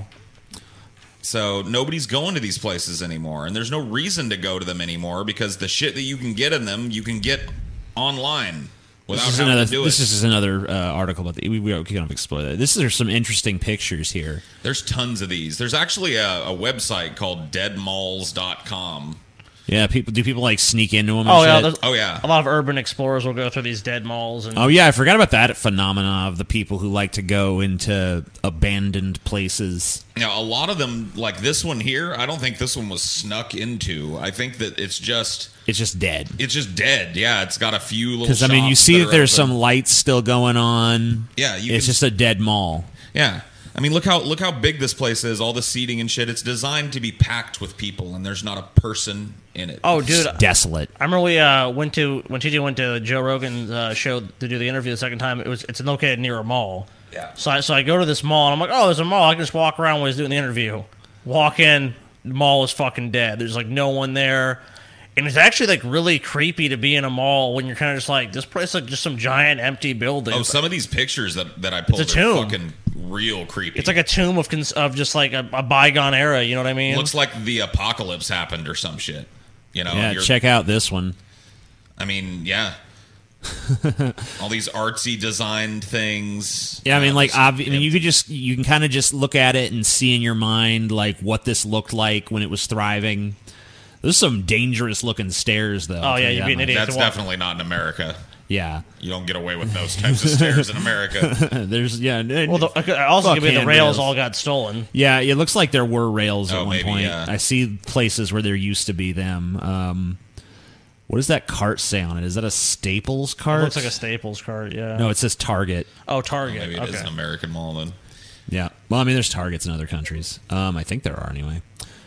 So nobody's going to these places anymore, and there's no reason to go to them anymore because the shit that you can get in them, you can get online without This is having another. to do This it. is another uh, article about the. We, we can kind of explore that. This is some interesting pictures here. There's tons of these. There's actually a, a website called dead malls dot com. Yeah, people do people like sneak into them? And Oh yeah, shit? there's- Oh, yeah. A lot of urban explorers will go through these dead malls and Oh yeah, I forgot about that phenomena of the people who like to go into abandoned places. Now, a lot of them, like this one here, I don't think this one was snuck into. I think that it's just It's just dead. it's just dead. Yeah, it's got a few little. Because I mean, you shops see that that are there's open. some lights still going on. Yeah, you it's can- just a dead mall. Yeah, I mean, look how look how big this place is. All the seating and shit. It's designed to be packed with people, and there's not a person in it. oh dude, It's desolate. I remember we uh, went to when T J went to Joe Rogan's uh, show to do the interview the second time. It was it's located near a mall. Yeah. So I so I go to this mall and I'm like, oh, there's a mall. I can just walk around when he's doing the interview. Walk in, the mall is fucking dead. There's like no one there, and it's actually like really creepy to be in a mall when you're kind of just like this place is like just some giant empty building. Oh, some of these pictures that, that I pulled It's a are tomb. fucking real creepy. It's like a tomb of cons- of just like a, a bygone era. You know what I mean? looks like the apocalypse happened or some shit. You know? Yeah, You're- check out this one. I mean, yeah. All these artsy designed things. Yeah, I mean, Uh, like, just- obvi- I mean, you could just you can kind of just look at it and see in your mind like what this looked like when it was thriving. There's some dangerous looking stairs, though. Oh, I'll yeah, tell you you'd that be an much. idiot. That's to walk. definitely not in America. Yeah, You don't get away with those types of stairs in America. there's yeah. Well, the, okay, also Fuck could be the handrails. rails all got stolen. Yeah, it looks like there were rails at Oh, one maybe, point. yeah. I see places where there used to be them. Um, what does that cart say on it? Is that a Staples It cart? looks like a Staples cart. Yeah. No, it says Target. Oh, Target. Maybe it okay. is an American mall then. Yeah. Well, I mean, there's Targets in other countries. Um, I think there are anyway.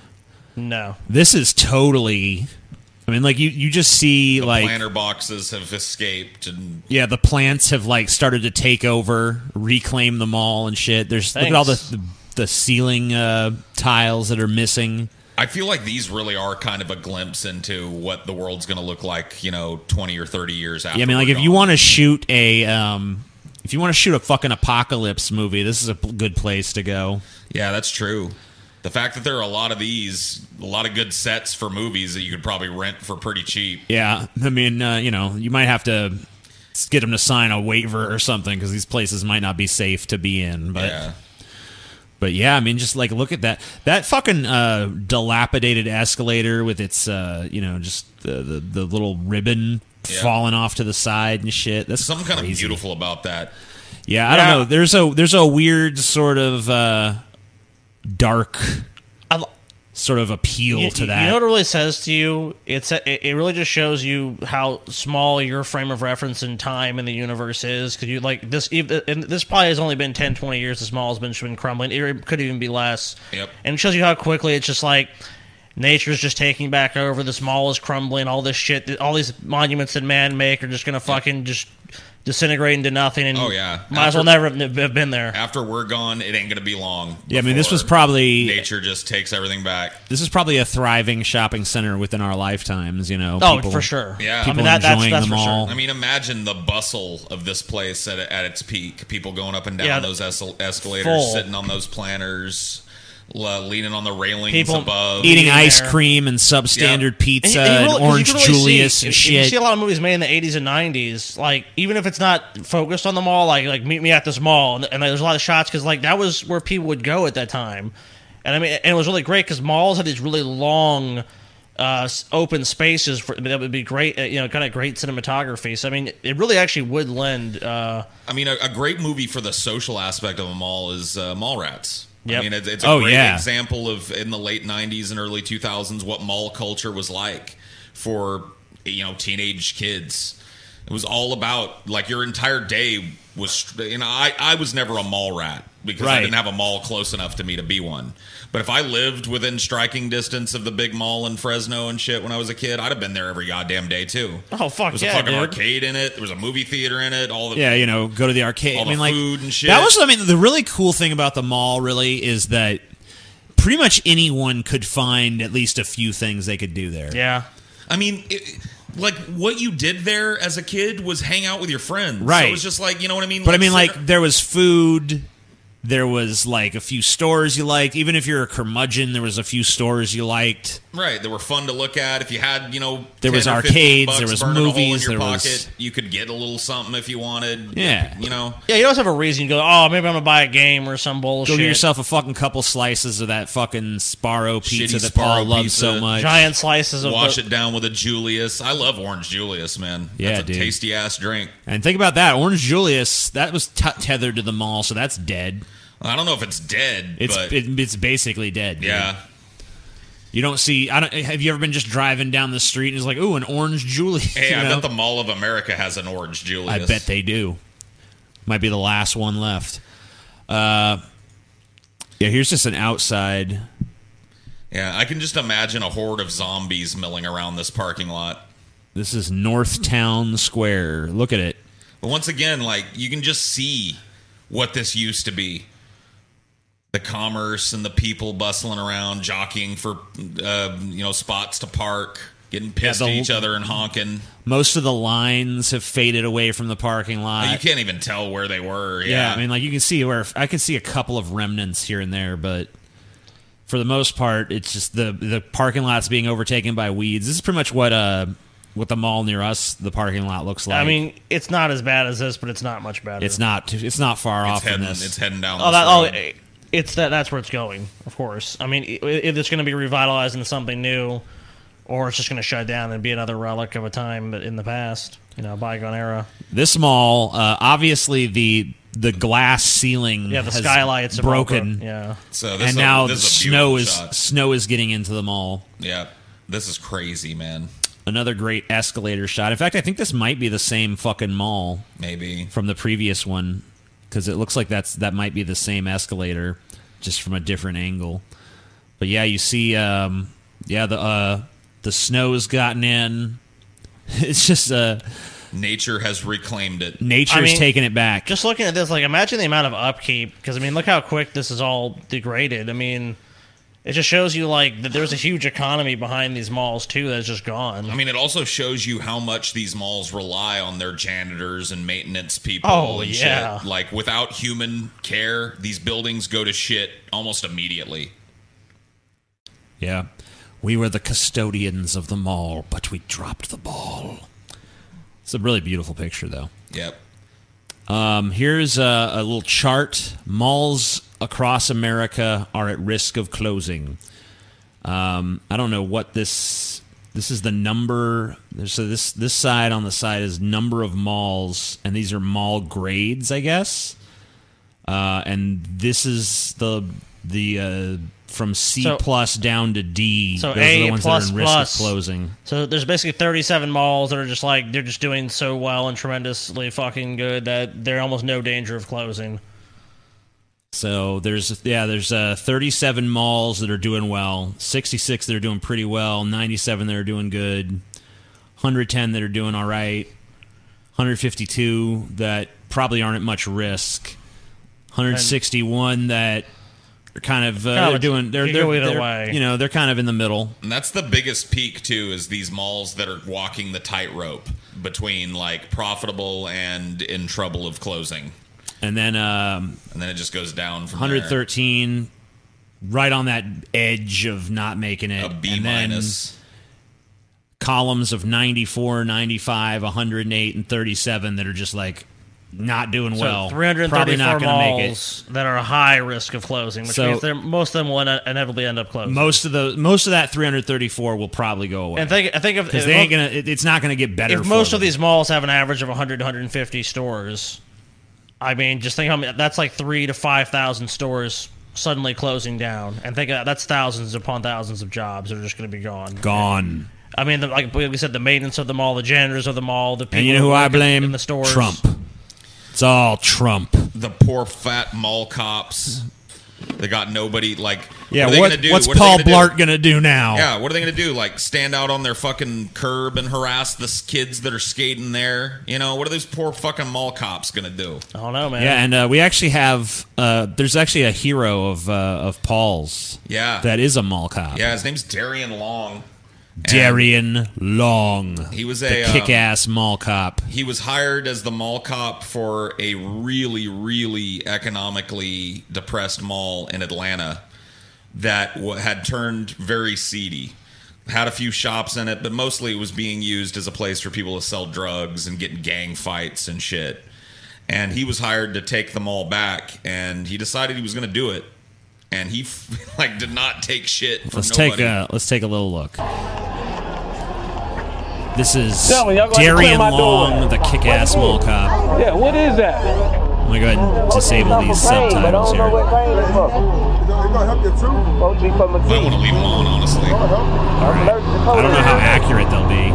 No. This is totally. I mean, like you, you just see The like planter boxes have escaped, and yeah, the plants have like started to take over, reclaim the mall and shit. There's look at all the Thanks. the, the ceiling uh, tiles that are missing. I feel like these really are kind of a glimpse into what the world's going to look like, you know, twenty or thirty years after. Yeah, I mean, like we're if you gone. want to shoot a, um, if you want to shoot a fucking apocalypse movie, this is a p- good place to go. Yeah, that's true. The fact that there are a lot of these, a lot of good sets for movies that you could probably rent for pretty cheap. Yeah, I mean, uh, you know, you might have to get them to sign a waiver or something because these places might not be safe to be in. But yeah. But yeah, I mean, just like look at that that fucking uh, dilapidated escalator with its, uh, you know, just the, the the little ribbon Yeah. falling off to the side and shit. That's Something kind of crazy. beautiful about that. Yeah, I Yeah. don't know. There's a there's a weird sort of uh, dark I, lo- sort of appeal you, to you that. know what it really says to you? It's a, it, it really just shows you how small your frame of reference in time in the universe is. Because you like this, even- and this probably has only been ten, twenty years. This mall has been, been crumbling. It could even be less. Yep. And it shows you how quickly it's just like nature's just taking back over. This mall is crumbling. All this shit, all these monuments that man make are just gonna fucking just disintegrate into nothing. And Oh, yeah. might as well After- never have been there. After we're gone, it ain't going to be long. Yeah, I mean, this was before probably nature just takes everything back. this is probably a thriving shopping center within our lifetimes. You know, Oh, people- for sure. Yeah. I people mean, that, that's, enjoying that's the for mall. sure. I mean, imagine the bustle of this place at, at its peak. People going up and down Yeah, those es- escalators, full. sitting on those planters, l- leaning on the railings People above. eating Eating ice there. cream and substandard And pizza you- and, and you really- 'cause orange you can really Julius see, and if- if You shit. see a lot of movies made in the eighties and nineties, like even if it's not focused on the mall, like like meet me at this mall, and, and there's a lot of shots because like that was where people would go at that time. And I mean, and it was really great because malls had these really long, uh, s- open spaces for that would be great, uh, you know, kind of great cinematography. So I mean, it really actually would lend. Uh, I mean, a, a great movie for the social aspect of a mall is uh, Mallrats. Yep. I mean, it's, it's a Oh, great yeah. example of in the late nineties and early two thousands what mall culture was like for, you know, teenage kids. It was all about, like, your entire day was, you know, I, I was never a mall rat because I Right. didn't have a mall close enough to me to be one. But if I lived within striking distance of the big mall in Fresno and shit when I was a kid, I'd have been there every goddamn day, too. oh fuck There was yeah, a fucking dude. arcade in it. There was a movie theater in it. All the Yeah, you know, go to the arcade. All I mean, the like food and shit. that was. I mean, the really cool thing about the mall really is that pretty much anyone could find at least a few things they could do there. Yeah. I mean, it, like, what you did there as a kid was hang out with your friends. Right. So it was just like, you know what I mean? But I mean, sit- like, there was food. There was like a few stores you liked. Even if you're a curmudgeon, there was a few stores you liked. Right, they were fun to look at. If you had, you know, There was ten or fifteen arcades, bucks there was burning a hole in movies, your there pocket, was- you could get a little something if you wanted. Yeah. You know? Yeah, you always have a reason. You go, oh, maybe I'm gonna buy a game or some bullshit. Go get yourself a fucking couple slices of that fucking Sparrow pizza Shitty that Paul Sparrow loves so pizza. much. giant slices of Wash the- it down with a Julius. I love Orange Julius, man. Yeah, That's a dude. tasty ass drink. And think about that. Orange Julius, that was t- tethered to the mall, so that's dead. I don't know if it's dead, It's but it, it's basically dead. Dude. yeah. You don't see. I don't. Have you ever been just driving down the street and it's like, ooh, an Orange Julius? Hey, you I know? bet the Mall of America has an Orange Julius. I bet they do. Might be the last one left. Uh, yeah. Here's just an outside. Yeah, I can just imagine a horde of zombies milling around this parking lot. This is Northtown Square. Look at it. But once again, like, you can just see what this used to be. The commerce and the people bustling around, jockeying for, uh, you know, spots to park, getting pissed Yeah, the- at each other and honking. Most of the lines have faded away from the parking lot. you can't even tell where they were. Yeah, Yeah, I mean, like you can see where I can see a couple of remnants here and there, but for the most part, it's just the the parking lot's being overtaken by weeds. This is pretty much what uh what the mall near us, the parking lot looks like. I mean, it's not as bad as this, but it's not much better. it's not too, it's not far it's off heading, from this. it's heading down. Oh, this that, oh, road. it- it's that. That's where it's going. Of course. I mean, i- if it's going to be revitalized into something new, or it's just going to shut down and be another relic of a time in the past, you know, bygone era. This mall, uh, obviously the the glass ceiling, Yeah, the has skylights have all broken, broken. Yeah. So this and is a- now this the is a snow is beautiful shot. snow is getting into the mall. Yeah, this is crazy, man. Another great escalator shot. In fact, I think this might be the same fucking mall Maybe. from the previous one because it looks like that's that might be the same escalator, just from a different angle. But yeah, you see, um, yeah, the uh, the snow's gotten in. It's just uh, Nature has reclaimed it. nature's I mean, taking it back. Just looking at this, like, imagine the amount of upkeep. Because, I mean, look how quick this is all degraded. I mean, it just shows you, like, that there's a huge economy behind these malls, too, that's just gone. I mean, it also shows you how much these malls rely on their janitors and maintenance people. Oh, and yeah. shit. Like, without human care, these buildings go to shit almost immediately. Yeah. We were the custodians of the mall, but we dropped the ball. It's a really beautiful picture, though. Yep. Um, here's a, a little chart. Malls across America are at risk of closing. Um, I don't know what this... This is the number... So this, this side on the side is number of malls, and these are mall grades, I guess. Uh, and this is the... the uh, from C So- plus down to D. So Those are A the ones plus that are in risk plus. of closing. So there's basically thirty-seven malls that are just, like, they're just doing so well and tremendously fucking good that they're almost no danger of closing. So there's yeah there's uh, thirty-seven malls that are doing well, sixty-six that are doing pretty well, ninety-seven that are doing good, one hundred ten that are doing all right, one hundred fifty-two that probably aren't at much risk, one hundred sixty-one that are kind of uh, Kind of they're a- doing they're you they're, go either they're way. you know they're kind of in the middle. And that's the biggest peak, too, is these malls that are walking the tightrope between, like, profitable and in trouble of closing. And then um, And then it just goes down from one hundred there. thirteen, right on that edge of not making it. A B and then minus. columns of ninety-four, ninety-five, one hundred eight, and thirty-seven that are just like not doing So well. three hundred Probably thirty-four not going to make it. malls that are a high risk of closing, which So- means they're, most of them will ine- inevitably end up closing. Most of the most of that three hundred thirty-four will probably go away. and think, I think if, because if they ain't mo- gonna. It, it's not gonna get better. if for most of them. these malls have an average of one hundred to one hundred fifty stores, I mean, just think how many, that's like three to five thousand stores suddenly closing down, and think of that, that's thousands upon thousands of jobs that are just going to be gone. Gone. I mean, the, like we said, the maintenance of the mall, the janitors of the mall, the people And you know who I working blame? in the stores. Trump. It's all Trump. The poor fat mall cops. They got nobody. Like, Yeah, what are they what, gonna do? what's What are Paul they gonna Blart do? going to do now? Yeah, what are they going to do? Like, stand out on their fucking curb and harass the s- kids that are skating there? You know, what are those poor fucking mall cops going to do? I don't know, man. Yeah, and uh, we actually have. Uh, there's actually a hero of uh, of Paul's. Yeah. that is a mall cop. Yeah, his name's Darian Long. And Darian Long. He was the a, um, kick-ass mall cop. He was hired as the mall cop for a really, really economically depressed mall in Atlanta that w- had turned very seedy. Had a few shops in it, but mostly it was being used as a place for people to sell drugs and get in gang fights and shit. And he was hired to take the mall back, and he decided he was going to do it. And he like did not take shit from Let's nobody. take a let's take a little look. This is Tell me, y'all gonna Darian clear my Long, door. the kick-ass mall cop. Yeah, what is that? I'm gonna go ahead and disable these subtitles here. Might want to leave him on, honestly. I don't know how accurate they'll be.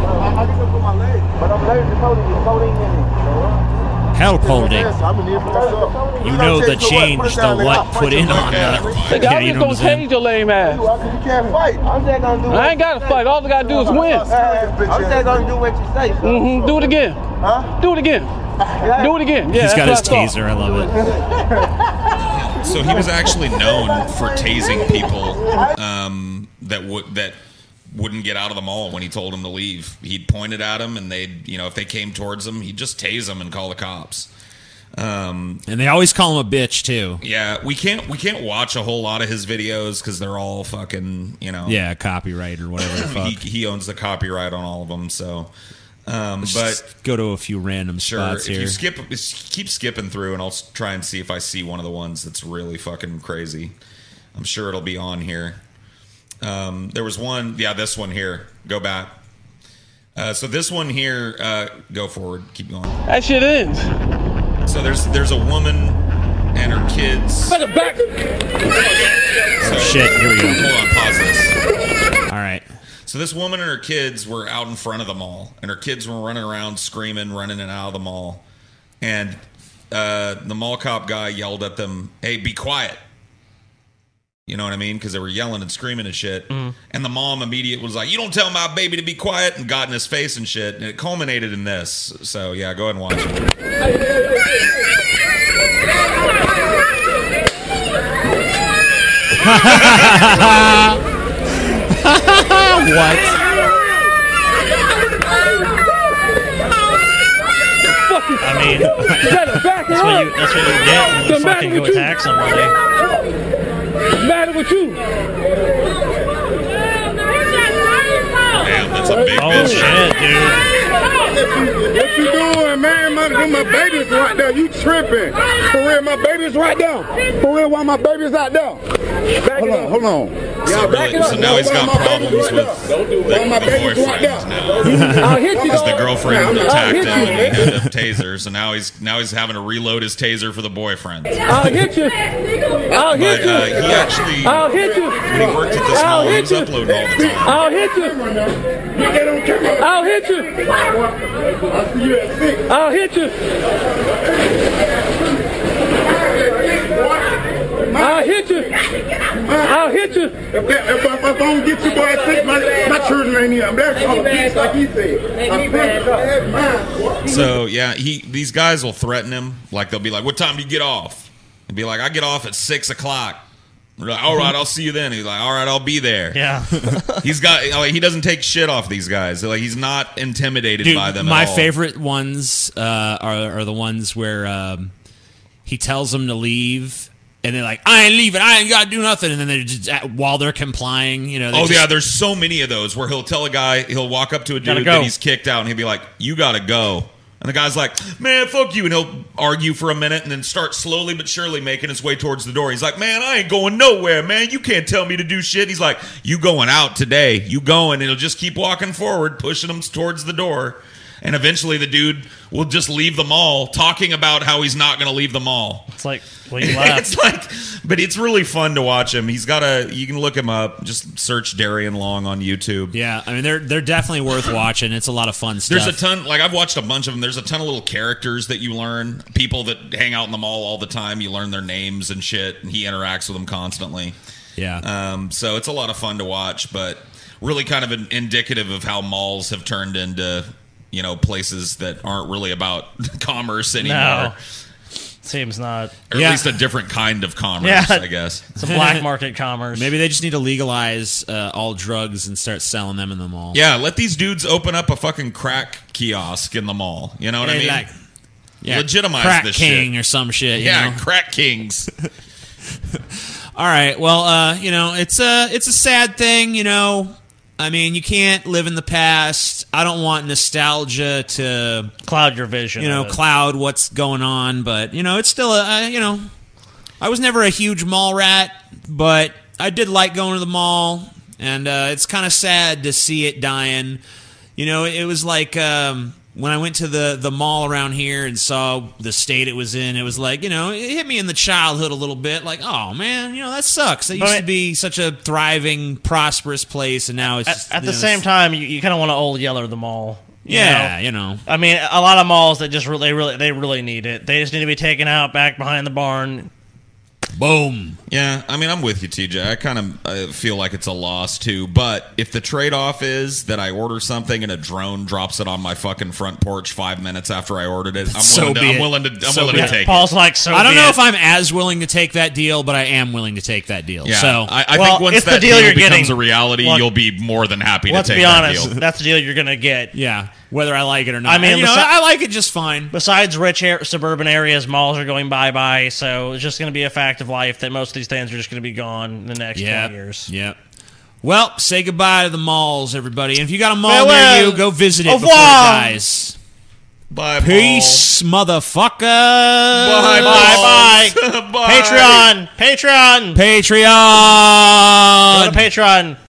Help holding. You know the change the what put in on the. Nigga, Yeah, I'm you just know what I'm gonna saying? change your lame ass. You can't fight. I'm just gonna do. I ain't gotta fight. All I gotta do is win. I'm just gonna do what you say. Mm-hmm. Do it again. Huh? Do it again. Do it again. Yeah, He's got his that's what I thought. taser. I love it. So he was actually known for tasing people um, that would that wouldn't get out of the mall when he told them to leave. He'd point it at them, and they'd, you know, if they came towards him, he'd just tase them and call the cops. Um, And they always call him a bitch too. yeah, we can't we can't watch a whole lot of his videos because they're all fucking, you know. Yeah, copyright or whatever the fuck. he, he owns the copyright on all of them. So, um, Let's but just go to a few random sure, spots if here. you skip, keep skipping through, and I'll s- try and see if I see one of the ones that's really fucking crazy. I'm sure it'll be on here. Um, there was one, yeah, this one here. Go back. Uh, so this one here, uh, go forward. Keep going. That shit ends. So there's there's a woman and her kids. Better back. So, Shit, here we go. Hold on, pause this. All right. So this woman and her kids were out in front of the mall, and her kids were running around screaming, running in and out of the mall. And uh, the mall cop guy yelled at them, "Hey, be quiet." You know what I mean? Because they were yelling and screaming and shit. Mm. And the mom immediately was like, "You don't tell my baby to be quiet," and got in his face and shit. And it culminated in this. So yeah, go ahead and watch it. What? I mean, Better back that's what you, that's what you get when you The fucking matter go with you. attack somebody. What's the matter with you? Damn, that's a big Oh bitch. shit, dude. What you doing, man? My, my baby's right there. You tripping. For real, my baby's right there. For real, why my baby's out there? Back hold on, hold on. So, really, so now he's got problems with the, Why my the baby's right boyfriend there? now. I'll hit you. Because the girlfriend I'll attacked hit him you, and he man. had a taser, so now he's now he's having to reload his taser for the boyfriend. I'll hit you. I'll But hit you. uh, he actually, I'll hit you. when he worked at this I'll mall, he hit was you. uploading all the time. I'll hit you. Get on camera. I'll hit you. I'll see you at six. I'll hit you. I'll hit you. I'll hit you. If, that, if, I- if I don't get you boy at six, my, my children ain't here. That's all bitch like he said. I promise. So yeah, he these guys will threaten him. Like they'll be like, "What time do you get off?" He'll be like, "I get off at six o'clock." We're like, "All right, I'll see you then." He's like, "All right, I'll be there." Yeah. He's got like he doesn't take shit off these guys. Like he's not intimidated Dude, by them. my at all. favorite ones uh, are are the ones where um, he tells them to leave, and they're like, "I ain't leaving. I ain't got to do nothing." And then they're just while they're complying, you know. they Oh just- yeah, there's so many of those where he'll tell a guy, he'll walk up to a Gotta dude go. that he's kicked out, and he'll be like, "You gotta go," And the guy's like, man, fuck you. And he'll argue for a minute and then start slowly but surely making his way towards the door. He's like, man, I ain't going nowhere, man. You can't tell me to do shit. He's like, you going out today. You going. And he'll just keep walking forward, pushing him towards the door. And eventually the dude will just leave the mall talking about how he's not going to leave the mall. It's like, well, you laugh. It's like, but it's really fun to watch him. He's got a, you can look him up. Just search Darian Long on YouTube. Yeah, I mean, they're they're definitely worth watching. It's a lot of fun stuff. There's a ton, like I've watched a bunch of them. There's a ton of little characters that you learn. People that hang out in the mall all the time. You learn their names and shit, and he interacts with them constantly. Yeah. Um, so it's a lot of fun to watch, but really kind of an indicative of how malls have turned into, you know, places that aren't really about commerce anymore. No. Seems not. Or Yeah. at least a different kind of commerce, Yeah. I guess. It's a black market commerce. Maybe they just need to legalize uh, all drugs and start selling them in the mall. Yeah, let these dudes open up a fucking crack kiosk in the mall. You know what I mean? Like, yeah, Legitimize Crack this King shit. or some shit. You Yeah, know? crack kings. All right. Well, uh, you know, it's a it's a sad thing. You know, I mean, you can't live in the past. I don't want nostalgia to, cloud your vision. you know, of it. cloud what's going on. But you know, it's still a, uh, you know, I was never a huge mall rat, but I did like going to the mall, and uh, it's kind of sad to see it dying. You know, it was like um, when I went to the, the mall around here and saw the state it was in, it was like, you know, it hit me in the childhood a little bit. Like, oh, man, you know, that sucks. It used But- to be such a thriving, prosperous place, and now it's At, just... at you the know, same it's- time, you, you kind of want to old yeller the mall. you Yeah, know? you know. I mean, a lot of malls that just really, really, they really need it. They just need to be taken out back behind the barn. Boom. Yeah, I mean, I'm with you, T J. I kind of uh, feel like it's a loss, too. But if the trade-off is that I order something and a drone drops it on my fucking front porch five minutes after I ordered it, I'm So willing to, be I'm it. willing to, I'm So willing be to it. take Paul's it. like, so I don't be know it. if I'm as willing to take that deal, but I am willing to take that deal. Yeah, So, I, I Well, think once it's the that deal deal, you're becomes getting. a reality, Look, you'll be more than happy to Let's take be that honest, deal. that's the deal you're going to get. yeah, whether I like it or not. I mean, And, you know, besi- I like it just fine. Besides rich air, suburban areas, malls are going bye-bye, so it's just going to be a fact of life that most of these things are just going to be gone in the next Yep. ten years. Yep. Well, say goodbye to the malls, everybody. And if you got a mall Farewell. near you, go visit it Au before it revoir. dies. Bye, Peace, motherfucker. Bye, Bye, Paul. Bye. Patreon! Patreon! Patreon. Go to Patreon!